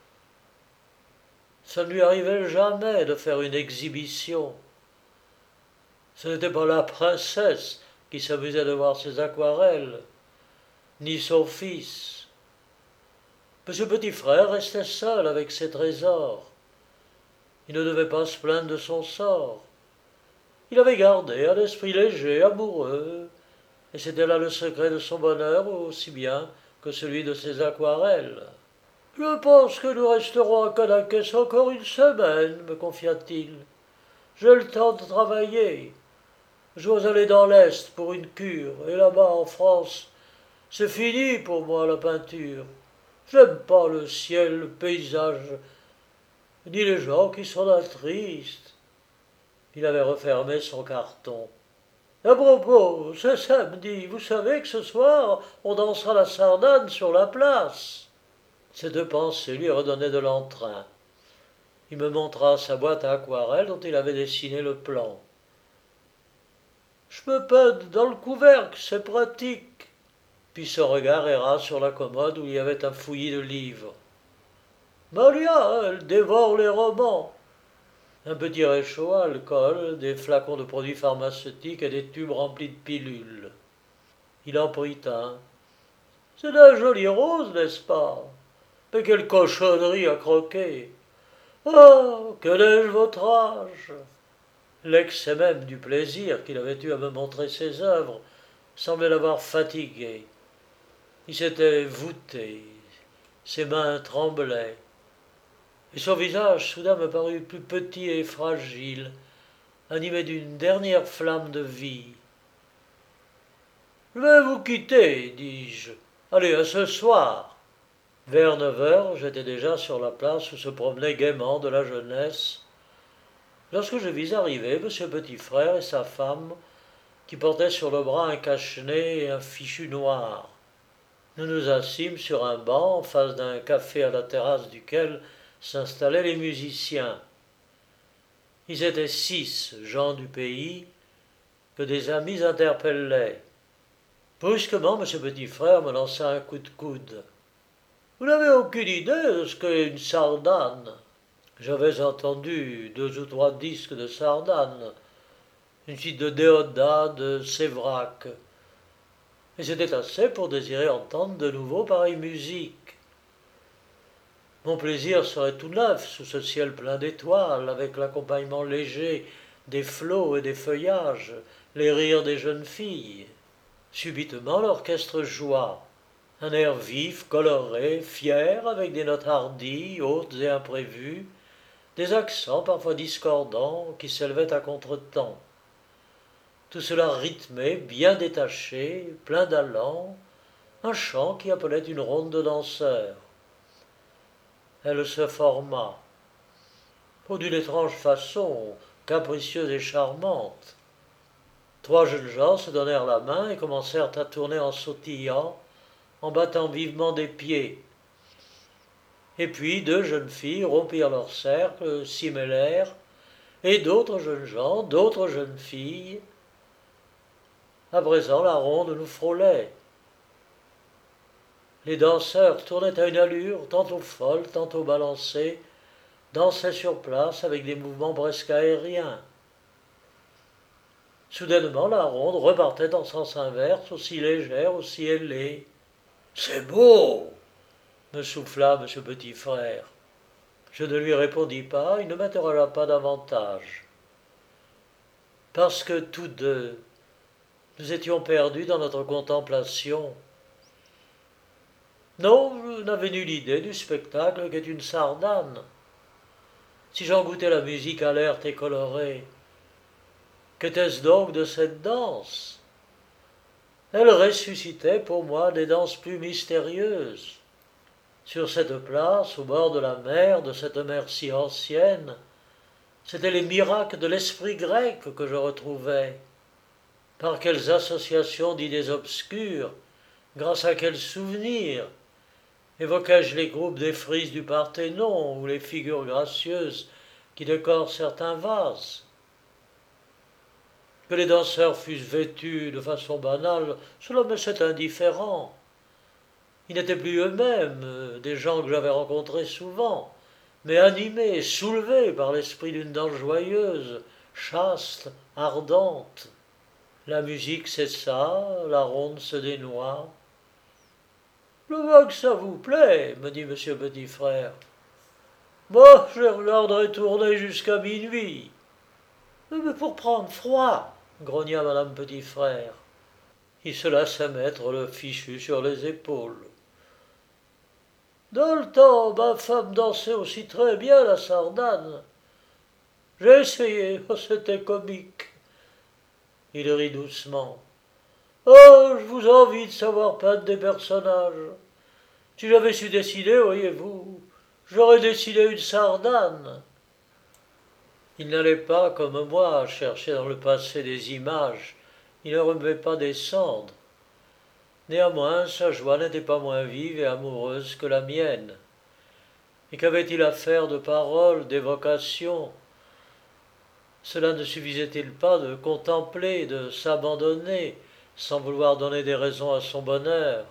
Ça ne lui arrivait jamais de faire une exhibition. Ce n'était pas la princesse qui s'amusait de voir ses aquarelles, ni son fils. Monsieur Petit Frère restait seul avec ses trésors. Il ne devait pas se plaindre de son sort. Il avait gardé un esprit léger, amoureux, et c'était là le secret de son bonheur aussi bien que celui de ses aquarelles. « Je pense que nous resterons à Cadaqués encore une semaine, me confia-t-il. J'ai le temps de travailler. Je dois aller dans l'Est pour une cure, et là-bas, en France, c'est fini pour moi la peinture. J'aime pas le ciel, le paysage, ni les gens qui sont là tristes. Il avait refermé son carton. À propos, c'est samedi, vous savez que ce soir, on dansera la sardane sur la place. Ces deux pensées lui redonnaient de l'entrain. Il me montra sa boîte à aquarelle dont il avait dessiné le plan. Je me peins dans le couvercle, c'est pratique. Puis son regard erra sur la commode où il y avait un fouillis de livres. Maria, elle dévore les romans. Un petit réchaud, alcool, des flacons de produits pharmaceutiques et des tubes remplis de pilules. Il en prit un. C'est d'un joli rose, n'est-ce pas? Mais quelle cochonnerie à croquer! Ah, quel ai-je votre âge? L'excès même du plaisir qu'il avait eu à me montrer ses œuvres semblait l'avoir fatigué. Il s'était voûté, ses mains tremblaient, et son visage soudain me parut plus petit et fragile, animé d'une dernière flamme de vie. Je vais vous quitter, dis-je. Allez, à ce soir. Vers neuf heures, j'étais déjà sur la place où se promenait gaiement de la jeunesse, lorsque je vis arriver Monsieur Petit Frère et sa femme, qui portaient sur le bras un cache-nez et un fichu noir. Nous nous assîmes sur un banc en face d'un café à la terrasse duquel s'installaient les musiciens. Ils étaient six, gens du pays, que des amis interpellaient. Brusquement, Monsieur Petit Frère me lança un coup de coude. Vous n'avez aucune idée de ce qu'est une sardane? J'avais entendu deux ou trois disques de sardane, une suite de Déodat, de Séverac, et c'était assez pour désirer entendre de nouveau pareille musique. Mon plaisir serait tout neuf sous ce ciel plein d'étoiles, avec l'accompagnement léger des flots et des feuillages, les rires des jeunes filles. Subitement, l'orchestre joua. Un air vif, coloré, fier, avec des notes hardies, hautes et imprévues, des accents parfois discordants qui s'élevaient à contre-temps. Tout cela rythmé, bien détaché, plein d'allant, un chant qui appelait une ronde de danseurs. Elle se forma, oh, d'une étrange façon, capricieuse et charmante. Trois jeunes gens se donnèrent la main et commencèrent à tourner en sautillant, en battant vivement des pieds. Et puis deux jeunes filles rompirent leur cercle, s'y mêlèrent, et d'autres jeunes gens, d'autres jeunes filles. À présent, la ronde nous frôlait. Les danseurs tournaient à une allure tantôt folle, tantôt balancée, dansaient sur place avec des mouvements presque aériens. Soudainement, la ronde repartait en sens inverse, aussi légère, aussi ailée. « C'est beau !» me souffla Monsieur Petit Frère. Je ne lui répondis pas, il ne m'interrogea pas davantage. Parce que tous deux, nous étions perdus dans notre contemplation. Non, je n'avais nulle idée du spectacle qu'est une sardane. Si j'en goûtais la musique alerte et colorée, qu'était-ce donc de cette danse? Elle ressuscitait pour moi des danses plus mystérieuses. Sur cette place, au bord de la mer, de cette mer si ancienne, c'étaient les miracles de l'esprit grec que je retrouvais. Par quelles associations d'idées obscures, grâce à quels souvenirs, évoquais-je les groupes des frises du Parthénon ou les figures gracieuses qui décorent certains vases. Que les danseurs fussent vêtus de façon banale, cela me s'est indifférent. Ils n'étaient plus eux-mêmes, des gens que j'avais rencontrés souvent, mais animés, soulevés par l'esprit d'une danse joyeuse, chaste, ardente. La musique cessa, la ronde se dénoua. « Je vois que ça vous plaît, me dit Monsieur Petit Frère. Moi, je regarderai tourner jusqu'à minuit. Mais pour prendre froid, grogna Madame Petit Frère. Il se laissa mettre le fichu sur les épaules. Dans le temps, ma femme dansait aussi très bien la sardane. J'ai essayé, c'était comique. Il rit doucement. Oh, je vous envie de savoir peindre des personnages. Si j'avais su dessiner, voyez-vous, j'aurais dessiné une sardane. Il n'allait pas, comme moi, chercher dans le passé des images. Il ne remuait pas des cendres. Néanmoins, sa joie n'était pas moins vive et amoureuse que la mienne. Et qu'avait-il à faire de paroles, d'évocations? Cela ne suffisait-il pas de contempler, de s'abandonner, sans vouloir donner des raisons à son bonheur?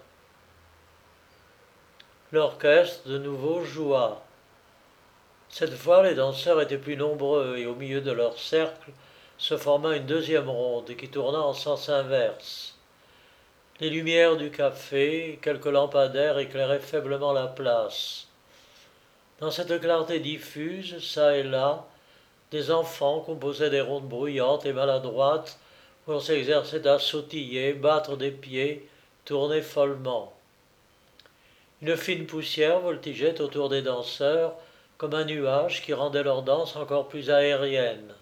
L'orchestre de nouveau joua. Cette fois, les danseurs étaient plus nombreux et au milieu de leur cercle se forma une deuxième ronde qui tourna en sens inverse. Les lumières du café, quelques lampadaires éclairaient faiblement la place. Dans cette clarté diffuse, çà et là, des enfants composaient des rondes bruyantes et maladroites où l'on s'exerçait à sautiller, battre des pieds, tourner follement. Une fine poussière voltigeait autour des danseurs comme un nuage qui rendait leur danse encore plus aérienne.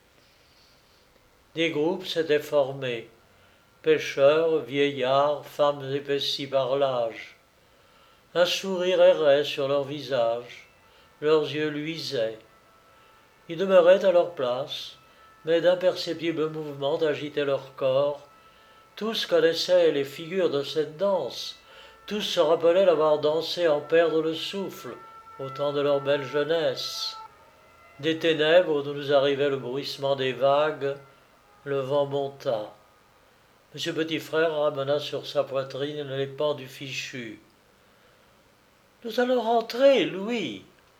Des groupes s'étaient formés, pêcheurs, vieillards, femmes épaissies par l'âge. Un sourire errait sur leurs visages, leurs yeux luisaient. Ils demeuraient à leur place, mais d'imperceptibles mouvements agitaient leur corps. Tous connaissaient les figures de cette danse, tous se rappelaient l'avoir dansée en perdre le souffle, au temps de leur belle jeunesse. Des ténèbres d'où nous arrivait le bruissement des vagues, le vent monta. Monsieur Petit-Frère ramena sur sa poitrine les pans du fichu. « Nous allons rentrer, Louis. »«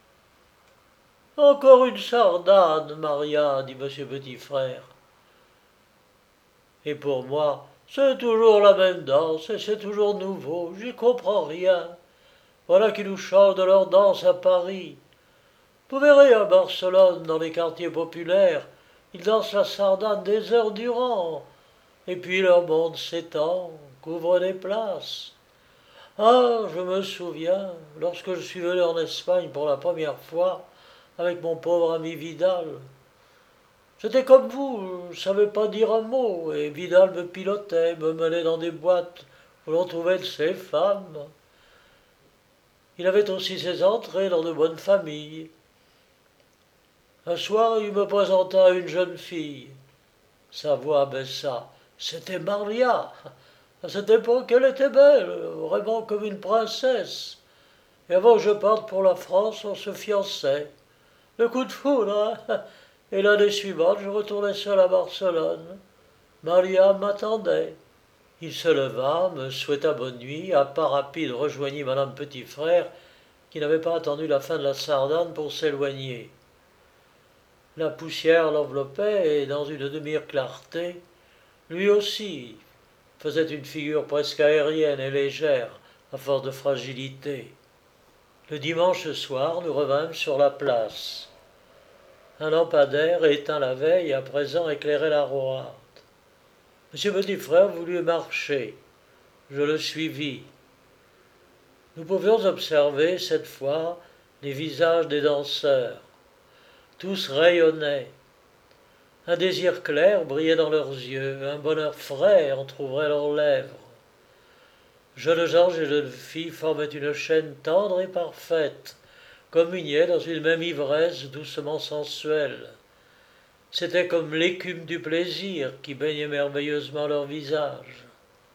Encore une sardane, Maria, dit Monsieur Petit-Frère. Et pour moi, c'est toujours la même danse et c'est toujours nouveau, j'y comprends rien. Voilà qui nous change de leur danse à Paris. Vous verrez à Barcelone, dans les quartiers populaires, ils dansent la sardane des heures durant, et puis leur monde s'étend, couvre les places. Ah, je me souviens, lorsque je suis venu en Espagne pour la première fois, avec mon pauvre ami Vidal. J'étais comme vous, je ne savais pas dire un mot, et Vidal me pilotait, me menait dans des boîtes où l'on trouvait de ces femmes. Il avait aussi ses entrées dans de bonnes familles. Un soir, il me présenta une jeune fille. Sa voix baissa. C'était Maria. À cette époque, elle était belle, vraiment comme une princesse. Et avant que je parte pour la France, on se fiançait. Le coup de foudre, hein. Et l'année suivante, je retournais seul à Barcelone. Maria m'attendait. Il se leva, me souhaita bonne nuit, à pas rapide rejoignit Madame Petit-Frère, qui n'avait pas attendu la fin de la sardane pour s'éloigner. La poussière l'enveloppait et, dans une demi-clarté, lui aussi faisait une figure presque aérienne et légère, à force de fragilité. Le dimanche soir, nous revînmes sur la place. Un lampadaire, éteint la veille, à présent éclairait la roide. Monsieur Petit-Frère voulut marcher. Je le suivis. Nous pouvions observer, cette fois, les visages des danseurs. Tous rayonnaient. Un désir clair brillait dans leurs yeux, un bonheur frais entrouvrait leurs lèvres. Jeunes anges et jeunes filles formaient une chaîne tendre et parfaite, communiaient dans une même ivresse doucement sensuelle. C'était comme l'écume du plaisir qui baignait merveilleusement leurs visages.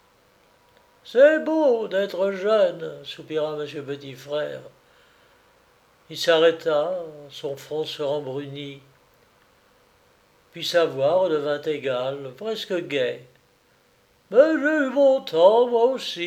« C'est beau d'être jeune, » soupira Monsieur Petit-Frère. Il s'arrêta, son front se rembrunit. Puis sa voix redevint égale, presque gaie. « Mais j'ai eu mon temps, moi aussi. »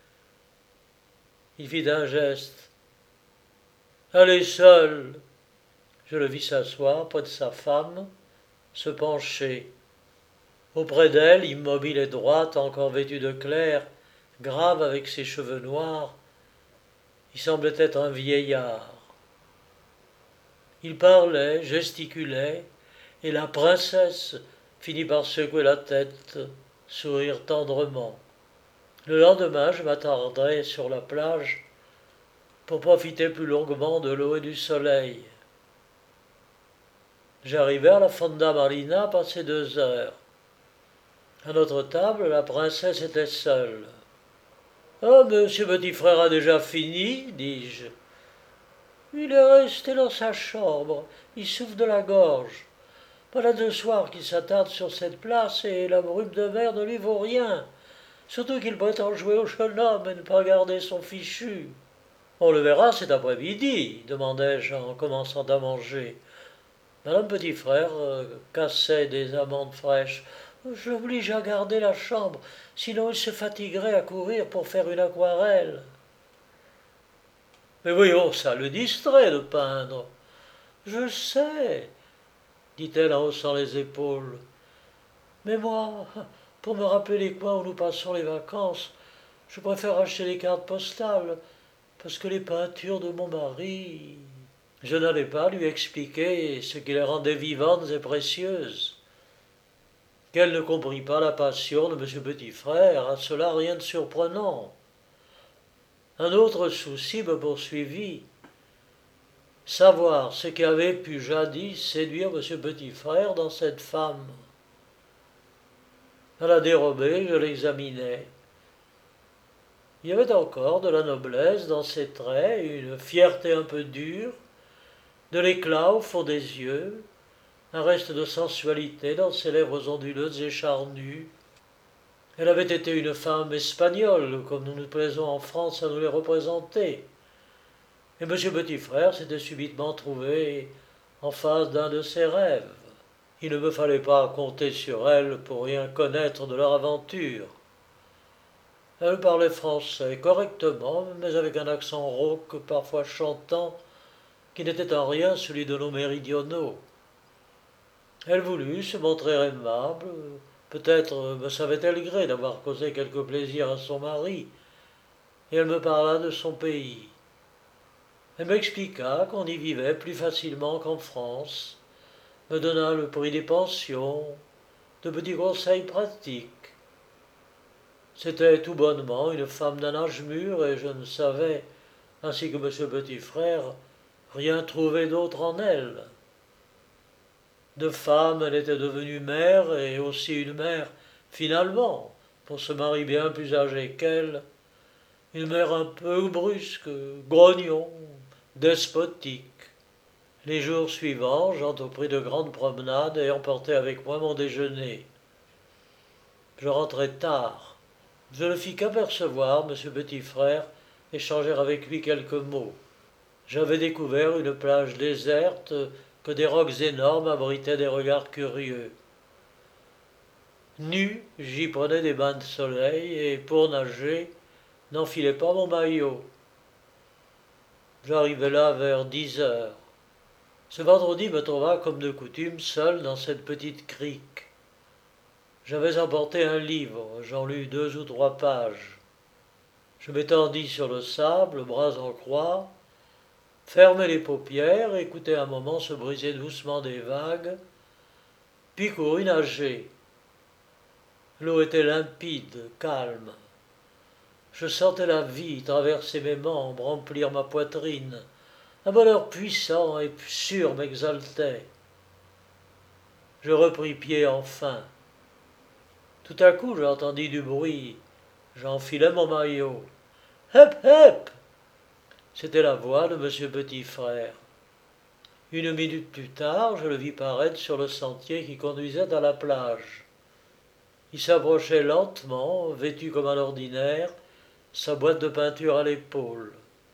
Il fit un geste. « Allez seul. » Je le vis s'asseoir près de sa femme, se pencher. Auprès d'elle, immobile et droite, encore vêtue de clair, grave avec ses cheveux noirs, il semblait être un vieillard. Il parlait, gesticulait, et la princesse finit par secouer la tête, sourire tendrement. Le lendemain, je m'attarderai sur la plage pour profiter plus longuement de l'eau et du soleil. J'arrivai à la Fonda Marina passé deux heures. À notre table, la princesse était seule. Ah, monsieur petit frère a déjà fini, dis-je. Il est resté dans sa chambre, il souffre de la gorge. Voilà deux soirs qu'il s'attarde sur cette place et la brume de mer ne lui vaut rien. Surtout qu'il prétend jouer au jeune homme et ne pas garder son fichu. On le verra cet après-midi, demandai-je en commençant à manger. Madame Petit Frère euh, cassait des amandes fraîches. Je l'oblige à garder la chambre, sinon il se fatiguerait à courir pour faire une aquarelle. Mais voyons, ça le distrait de peindre. Je sais, dit-elle en haussant les épaules. Mais moi, pour me rappeler les coins où nous passons les vacances, je préfère acheter des cartes postales, parce que les peintures de mon mari... Je n'allais pas lui expliquer ce qui les rendait vivantes et précieuses. Qu'elle ne comprit pas la passion de M. Petit Frère, à cela rien de surprenant. Un autre souci me poursuivit. Savoir ce qui avait pu jadis séduire M. Petit Frère dans cette femme. À la dérobée, je l'examinai. Il y avait encore de la noblesse dans ses traits, une fierté un peu dure, de l'éclat au fond des yeux, un reste de sensualité dans ses lèvres onduleuses et charnues. Elle avait été une femme espagnole, comme nous nous plaisons en France à nous les représenter. Et M. Petit Frère s'était subitement trouvé en face d'un de ses rêves. Il ne me fallait pas compter sur elle pour rien connaître de leur aventure. Elle parlait français correctement, mais avec un accent rauque, parfois chantant, qui n'était en rien celui de nos méridionaux. Elle voulut se montrer aimable, peut-être me savait-elle gré d'avoir causé quelque plaisir à son mari, et elle me parla de son pays. Elle m'expliqua qu'on y vivait plus facilement qu'en France, me donna le prix des pensions, de petits conseils pratiques. C'était tout bonnement une femme d'un âge mûr, et je ne savais, ainsi que M. Petit Frère, rien trouver d'autre en elle. De femme, elle était devenue mère, et aussi une mère, finalement, pour ce mari bien plus âgé qu'elle, une mère un peu brusque, grognon, despotique. Les jours suivants, j'entrepris de grandes promenades et emportai avec moi mon déjeuner. Je rentrai tard. Je ne fis qu'apercevoir M. Petit Frère échanger avec lui quelques mots. J'avais découvert une plage déserte que des rocs énormes abritaient des regards curieux. Nu, j'y prenais des bains de soleil et, pour nager, n'enfilais pas mon maillot. J'arrivai là vers dix heures. Ce vendredi me trouva, comme de coutume, seul dans cette petite crique. J'avais emporté un livre, j'en lus deux ou trois pages. Je m'étendis sur le sable, bras en croix, fermai les paupières, écoutai un moment se briser doucement des vagues, puis courus nager. L'eau était limpide, calme. Je sentais la vie traverser mes membres, remplir ma poitrine. Un bonheur puissant et sûr m'exaltait. Je repris pied enfin. Tout à coup, j'entendis du bruit. J'enfilai mon maillot. Hep, hep! C'était la voix de M. Petit Frère. Une minute plus tard, je le vis paraître sur le sentier qui conduisait à la plage. Il s'approchait lentement, vêtu comme à l'ordinaire, sa boîte de peinture à l'épaule.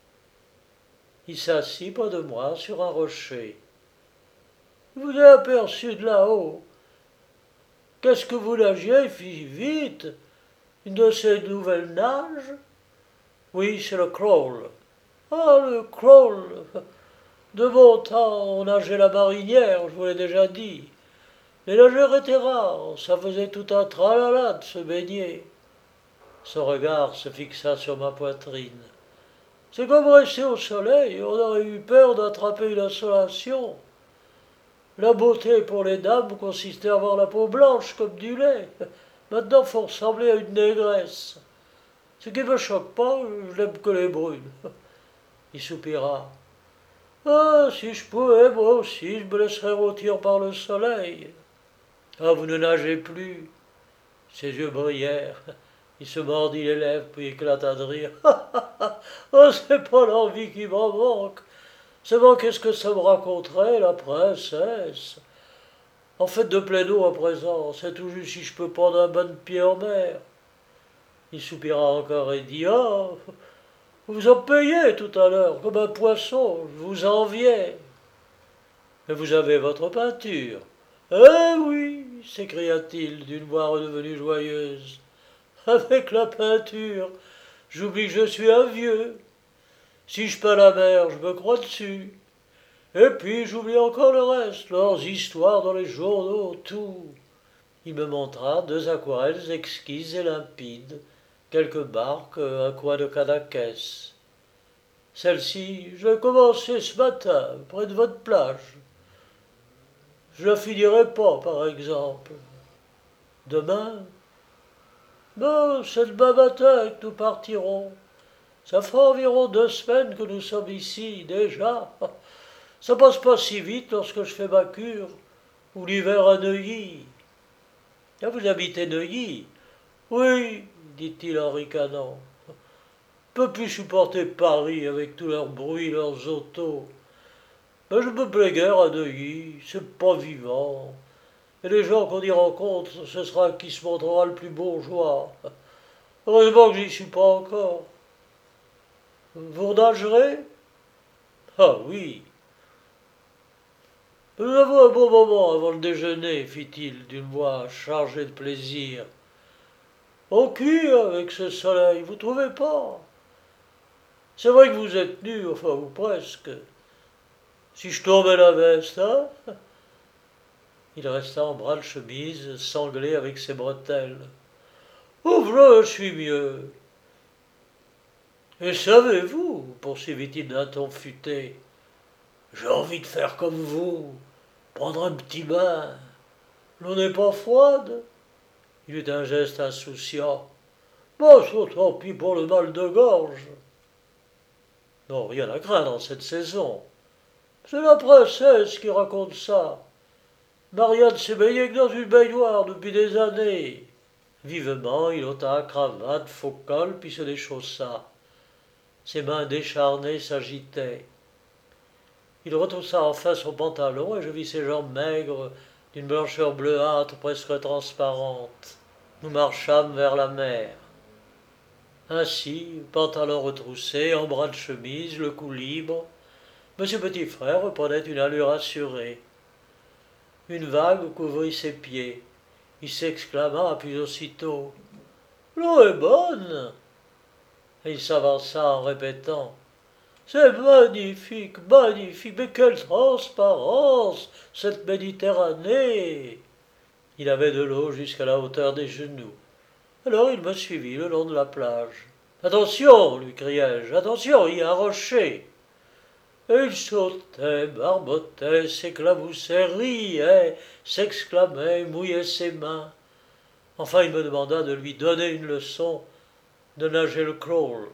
Il s'assit près de moi sur un rocher. « Je vous ai aperçu de là-haut. Qu'est-ce que vous nagiez, fit vite? Une de ces nouvelles nages? Oui, c'est le crawl. Ah, le crawl. De bon temps, on nageait la marinière, je vous l'ai déjà dit. Les nageurs étaient rares, ça faisait tout un tralala de se baigner. Son regard se fixa sur ma poitrine. C'est comme rester au soleil, on aurait eu peur d'attraper une insolation. La beauté pour les dames consistait à avoir la peau blanche comme du lait. Maintenant, faut ressembler à une négresse. Ce qui ne me choque pas, je n'aime que les brunes. Il soupira. Ah, si je pouvais, moi aussi, je me laisserais rôtir par le soleil. Ah, vous ne nagez plus. Ses yeux brillèrent. Il se mordit les lèvres, puis éclata de rire. Oh, c'est pas l'envie qui m'en manque. Seulement, qu'est-ce que ça me raconterait, la princesse? En fait de plein eau à présent, c'est tout juste si je peux prendre un bon pied en mer. Il soupira encore et dit, ah, vous en payez tout à l'heure, comme un poisson, je vous enviais. Mais vous avez votre peinture. Eh oui, s'écria-t-il d'une voix redevenue joyeuse. Avec la peinture, j'oublie que je suis un vieux. Si je peins la mer, je me crois dessus. Et puis j'oublie encore le reste, leurs histoires dans les journaux, tout. Il me montra deux aquarelles exquises et limpides, quelques barques, un coin de Cadaqués. Celle-ci, je l'ai commencée ce matin, près de votre plage. Je la finirai pas, par exemple. Demain? Non, c'est demain matin que nous partirons. Ça fera environ deux semaines que nous sommes ici, déjà. Ça passe pas si vite lorsque je fais ma cure, ou l'hiver à Neuilly. Ah, vous habitez Neuilly? Oui, dit-il en ricanant. Je peux plus supporter Paris avec tout leur bruit, leurs autos. Mais je me plais guère à Neuilly, c'est pas vivant. Et les gens qu'on y rencontre, ce sera qui se montrera le plus bourgeois. Heureusement que j'y suis pas encore. Vous nagerez? Ah oui. Nous avons un bon moment avant le déjeuner, fit-il d'une voix chargée de plaisir. On cuit avec ce soleil, vous trouvez pas? C'est vrai que vous êtes nus, enfin ou presque. Si je tombais la veste, hein? Il resta en bras de chemise, sanglé avec ses bretelles. Ouvre, je suis mieux. Et savez-vous, poursuivit-il d'un ton futé, j'ai envie de faire comme vous, prendre un petit bain. L'eau n'est pas froide? Il eut un geste insouciant. Bon, tant pis pour le mal de gorge. Non, rien à craindre en cette saison. C'est la princesse qui raconte ça. Marianne s'est baignée que dans une baignoire depuis des années. Vivement, il ôta cravate, faux col, puis se déchaussa. Ses mains décharnées s'agitaient. Il retroussa enfin son pantalon et je vis ses jambes maigres, d'une blancheur bleuâtre presque transparente. Nous marchâmes vers la mer. Ainsi, pantalon retroussé, en bras de chemise, le cou libre, Monsieur Petit Frère reprenait une allure assurée. Une vague couvrit ses pieds. Il s'exclama, puis aussitôt « L'eau est bonne !» Et il s'avança en répétant « C'est magnifique, magnifique, mais quelle transparence, cette Méditerranée !» Il avait de l'eau jusqu'à la hauteur des genoux. Alors il me suivit le long de la plage. « Attention !» lui criai-je. « Attention, il y a un rocher !» Et il sautait, barbotait, s'éclaboussait, riait, s'exclamait, mouillait ses mains. Enfin, il me demanda de lui donner une leçon de nager le crawl.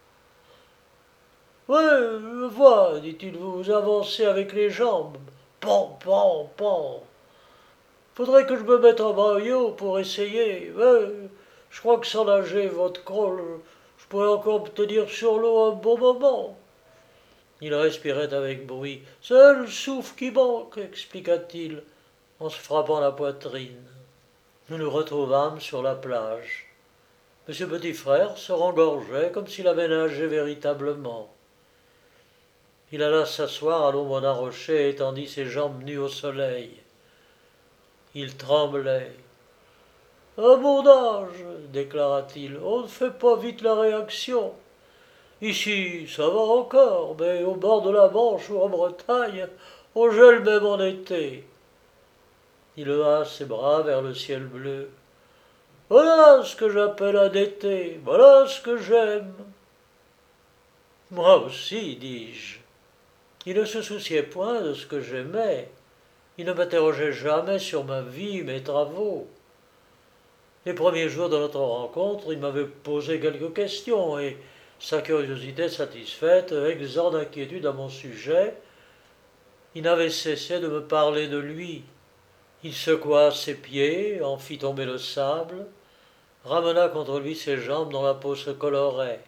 « Ouais, je vois, dit-il, vous avancez avec les jambes. Pan, pan, pan. Faudrait que je me mette en maillot pour essayer. Ouais, je crois que sans nager votre crawl, je pourrais encore me tenir sur l'eau un bon moment. » Il respirait avec bruit. « C'est le souffle qui manque, expliqua-t-il, en se frappant la poitrine. » Nous nous retrouvâmes sur la plage. Monsieur Petit Frère se rengorgeait comme s'il avait nagé véritablement. Il alla s'asseoir à l'ombre d'un rocher et étendit ses jambes nues au soleil. Il tremblait. « À mon âge, déclara-t-il, on ne fait pas vite la réaction. Ici, ça va encore, mais au bord de la Manche ou en Bretagne, on gèle même en été. » Il haussa ses bras vers le ciel bleu. « Voilà ce que j'appelle un été, voilà ce que j'aime. » Moi aussi, dis-je. Il ne se souciait point de ce que j'aimais. Il ne m'interrogeait jamais sur ma vie, mes travaux. Les premiers jours de notre rencontre, il m'avait posé quelques questions, et sa curiosité satisfaite, exempt d'inquiétude à mon sujet, il n'avait cessé de me parler de lui. Il secoua ses pieds, en fit tomber le sable, ramena contre lui ses jambes dont la peau se colorait.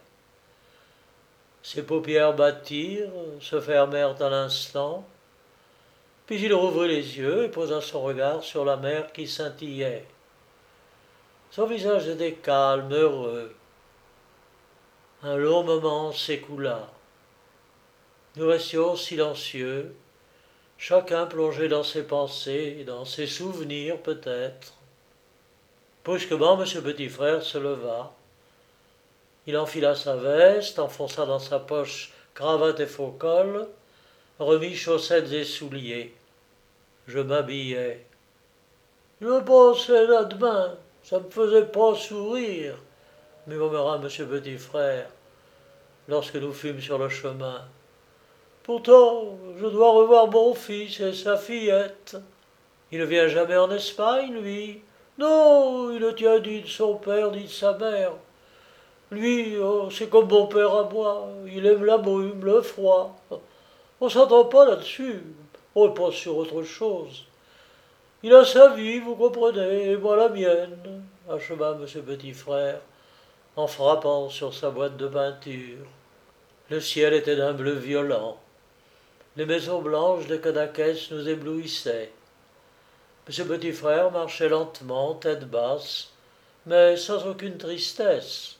Ses paupières battirent, se fermèrent un instant, puis il rouvrit les yeux et posa son regard sur la mer qui scintillait. Son visage était calme, heureux. Un long moment s'écoula. Nous restions silencieux, chacun plongé dans ses pensées, dans ses souvenirs peut-être. Brusquement, M. Petit-Frère se leva. Il enfila sa veste, enfonça dans sa poche cravate et faux col, remit chaussettes et souliers. Je m'habillai. Je pensais là-demain, ça me faisait pas sourire, murmura M. Petit-Frère, lorsque nous fûmes sur le chemin. Pourtant, je dois revoir mon fils et sa fillette. Il ne vient jamais en Espagne, lui. Non, il ne tient ni de son père ni de sa mère. Lui, oh, c'est comme mon père à moi. Il aime la brume, le froid. On s'entend pas là-dessus. On pense sur autre chose. Il a sa vie, vous comprenez, et moi la mienne, acheva M. Petit-Frère, en frappant sur sa boîte de peinture. Le ciel était d'un bleu violent. Les maisons blanches de Cadaqués nous éblouissaient. M. Petit-Frère marchait lentement, tête basse, mais sans aucune tristesse.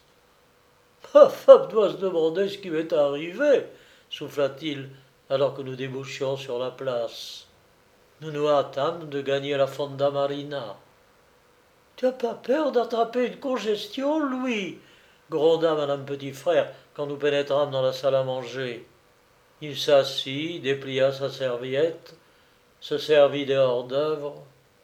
Ma femme doit se demander ce qui m'est arrivé, souffla-t-il, alors que nous débouchions sur la place. Nous nous hâtâmes de gagner la Fonda Marina. Tu n'as pas peur d'attraper une congestion, Louis gronda Madame Petit-Frère quand nous pénétrâmes dans la salle à manger. Il s'assit, déplia sa serviette, se servit des hors-d'œuvre.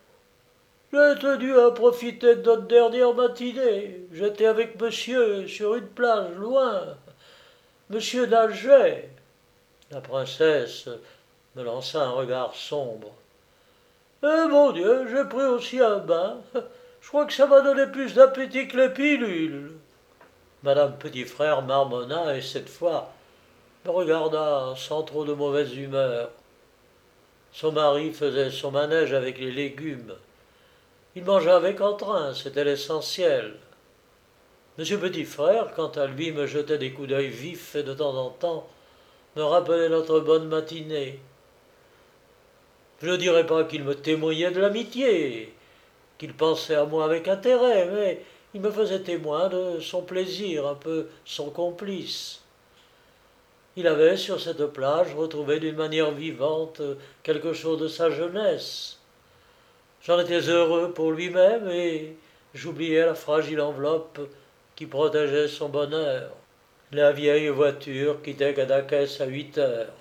J'ai tenu à profiter de notre dernière matinée. J'étais avec monsieur sur une plage loin. Monsieur nageait. La princesse me lança un regard sombre. Eh mon Dieu, j'ai pris aussi un bain. Je crois que ça m'a donné plus d'appétit que les pilules. Madame Petit-Frère marmonna et cette fois me regarda sans trop de mauvaise humeur. Son mari faisait son manège avec les légumes. Il mangeait avec entrain, c'était l'essentiel. Monsieur Petit-Frère, quant à lui, me jetait des coups d'œil vifs et de temps en temps me rappelait notre bonne matinée. Je ne dirais pas qu'il me témoignait de l'amitié, qu'il pensait à moi avec intérêt, mais il me faisait témoin de son plaisir, un peu son complice. Il avait, sur cette plage, retrouvé d'une manière vivante quelque chose de sa jeunesse. J'en étais heureux pour lui-même et j'oubliais la fragile enveloppe qui protégeait son bonheur. La vieille voiture quittait Cadaqués à huit heures.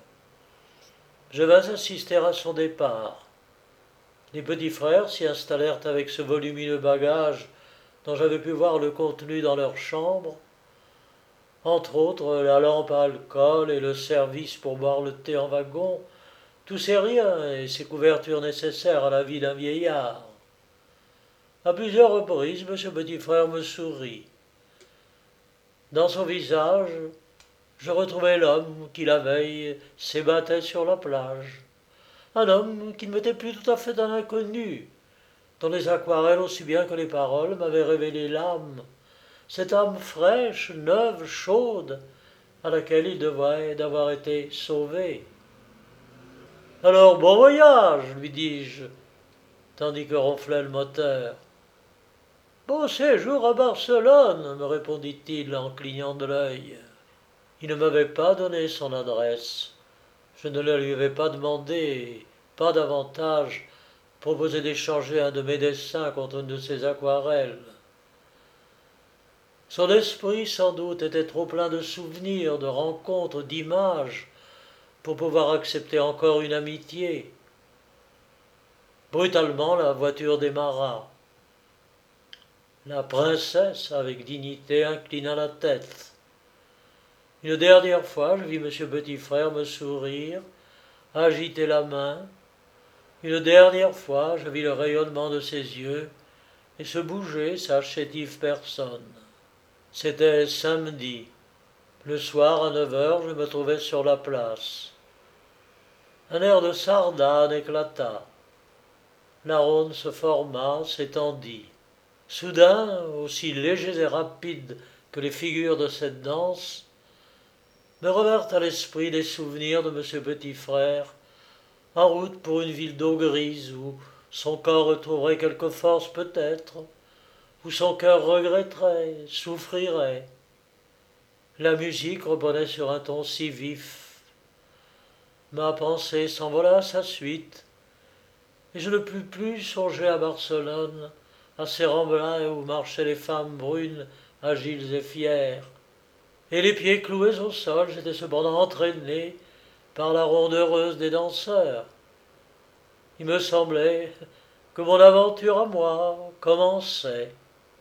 Je vins assister à son départ. Les petits frères s'y installèrent avec ce volumineux bagage dont j'avais pu voir le contenu dans leur chambre, entre autres la lampe à alcool et le service pour boire le thé en wagon, tous ces riens et ces couvertures nécessaires à la vie d'un vieillard. À plusieurs reprises, M. Petit-Frère me sourit. Dans son visage, je retrouvai l'homme qui, la veille, s'ébattait sur la plage. Un homme qui ne m'était plus tout à fait un inconnu, dont les aquarelles aussi bien que les paroles m'avaient révélé l'âme, cette âme fraîche, neuve, chaude, à laquelle il devait d'avoir été sauvé. « Alors, bon voyage, lui dis-je, tandis que ronflait le moteur. « Bon séjour à Barcelone, me répondit-il en clignant de l'œil. Il ne m'avait pas donné son adresse. Je ne la lui avais pas demandé, pas davantage proposé d'échanger un de mes dessins contre une de ses aquarelles. Son esprit, sans doute, était trop plein de souvenirs, de rencontres, d'images, pour pouvoir accepter encore une amitié. Brutalement, la voiture démarra. La princesse, avec dignité, inclina la tête. Une dernière fois, je vis M. Petit-Frère me sourire, agiter la main. Une dernière fois, je vis le rayonnement de ses yeux et se bouger sa chétive personne. C'était samedi. Le soir, à neuf heures, je me trouvais sur la place. Un air de sardane éclata. La ronde se forma, s'étendit. Soudain, aussi légers et rapides que les figures de cette danse, me revinrent à l'esprit des souvenirs de Monsieur Petit-Frère, en route pour une ville d'eau grise où son corps retrouverait quelque force peut-être, où son cœur regretterait, souffrirait. La musique reprenait sur un ton si vif. Ma pensée s'envola à sa suite, et je ne pus plus songer à Barcelone, à ces remblais où marchaient les femmes brunes, agiles et fières. Et les pieds cloués au sol, j'étais cependant entraîné par la ronde heureuse des danseurs. Il me semblait que mon aventure à moi commençait.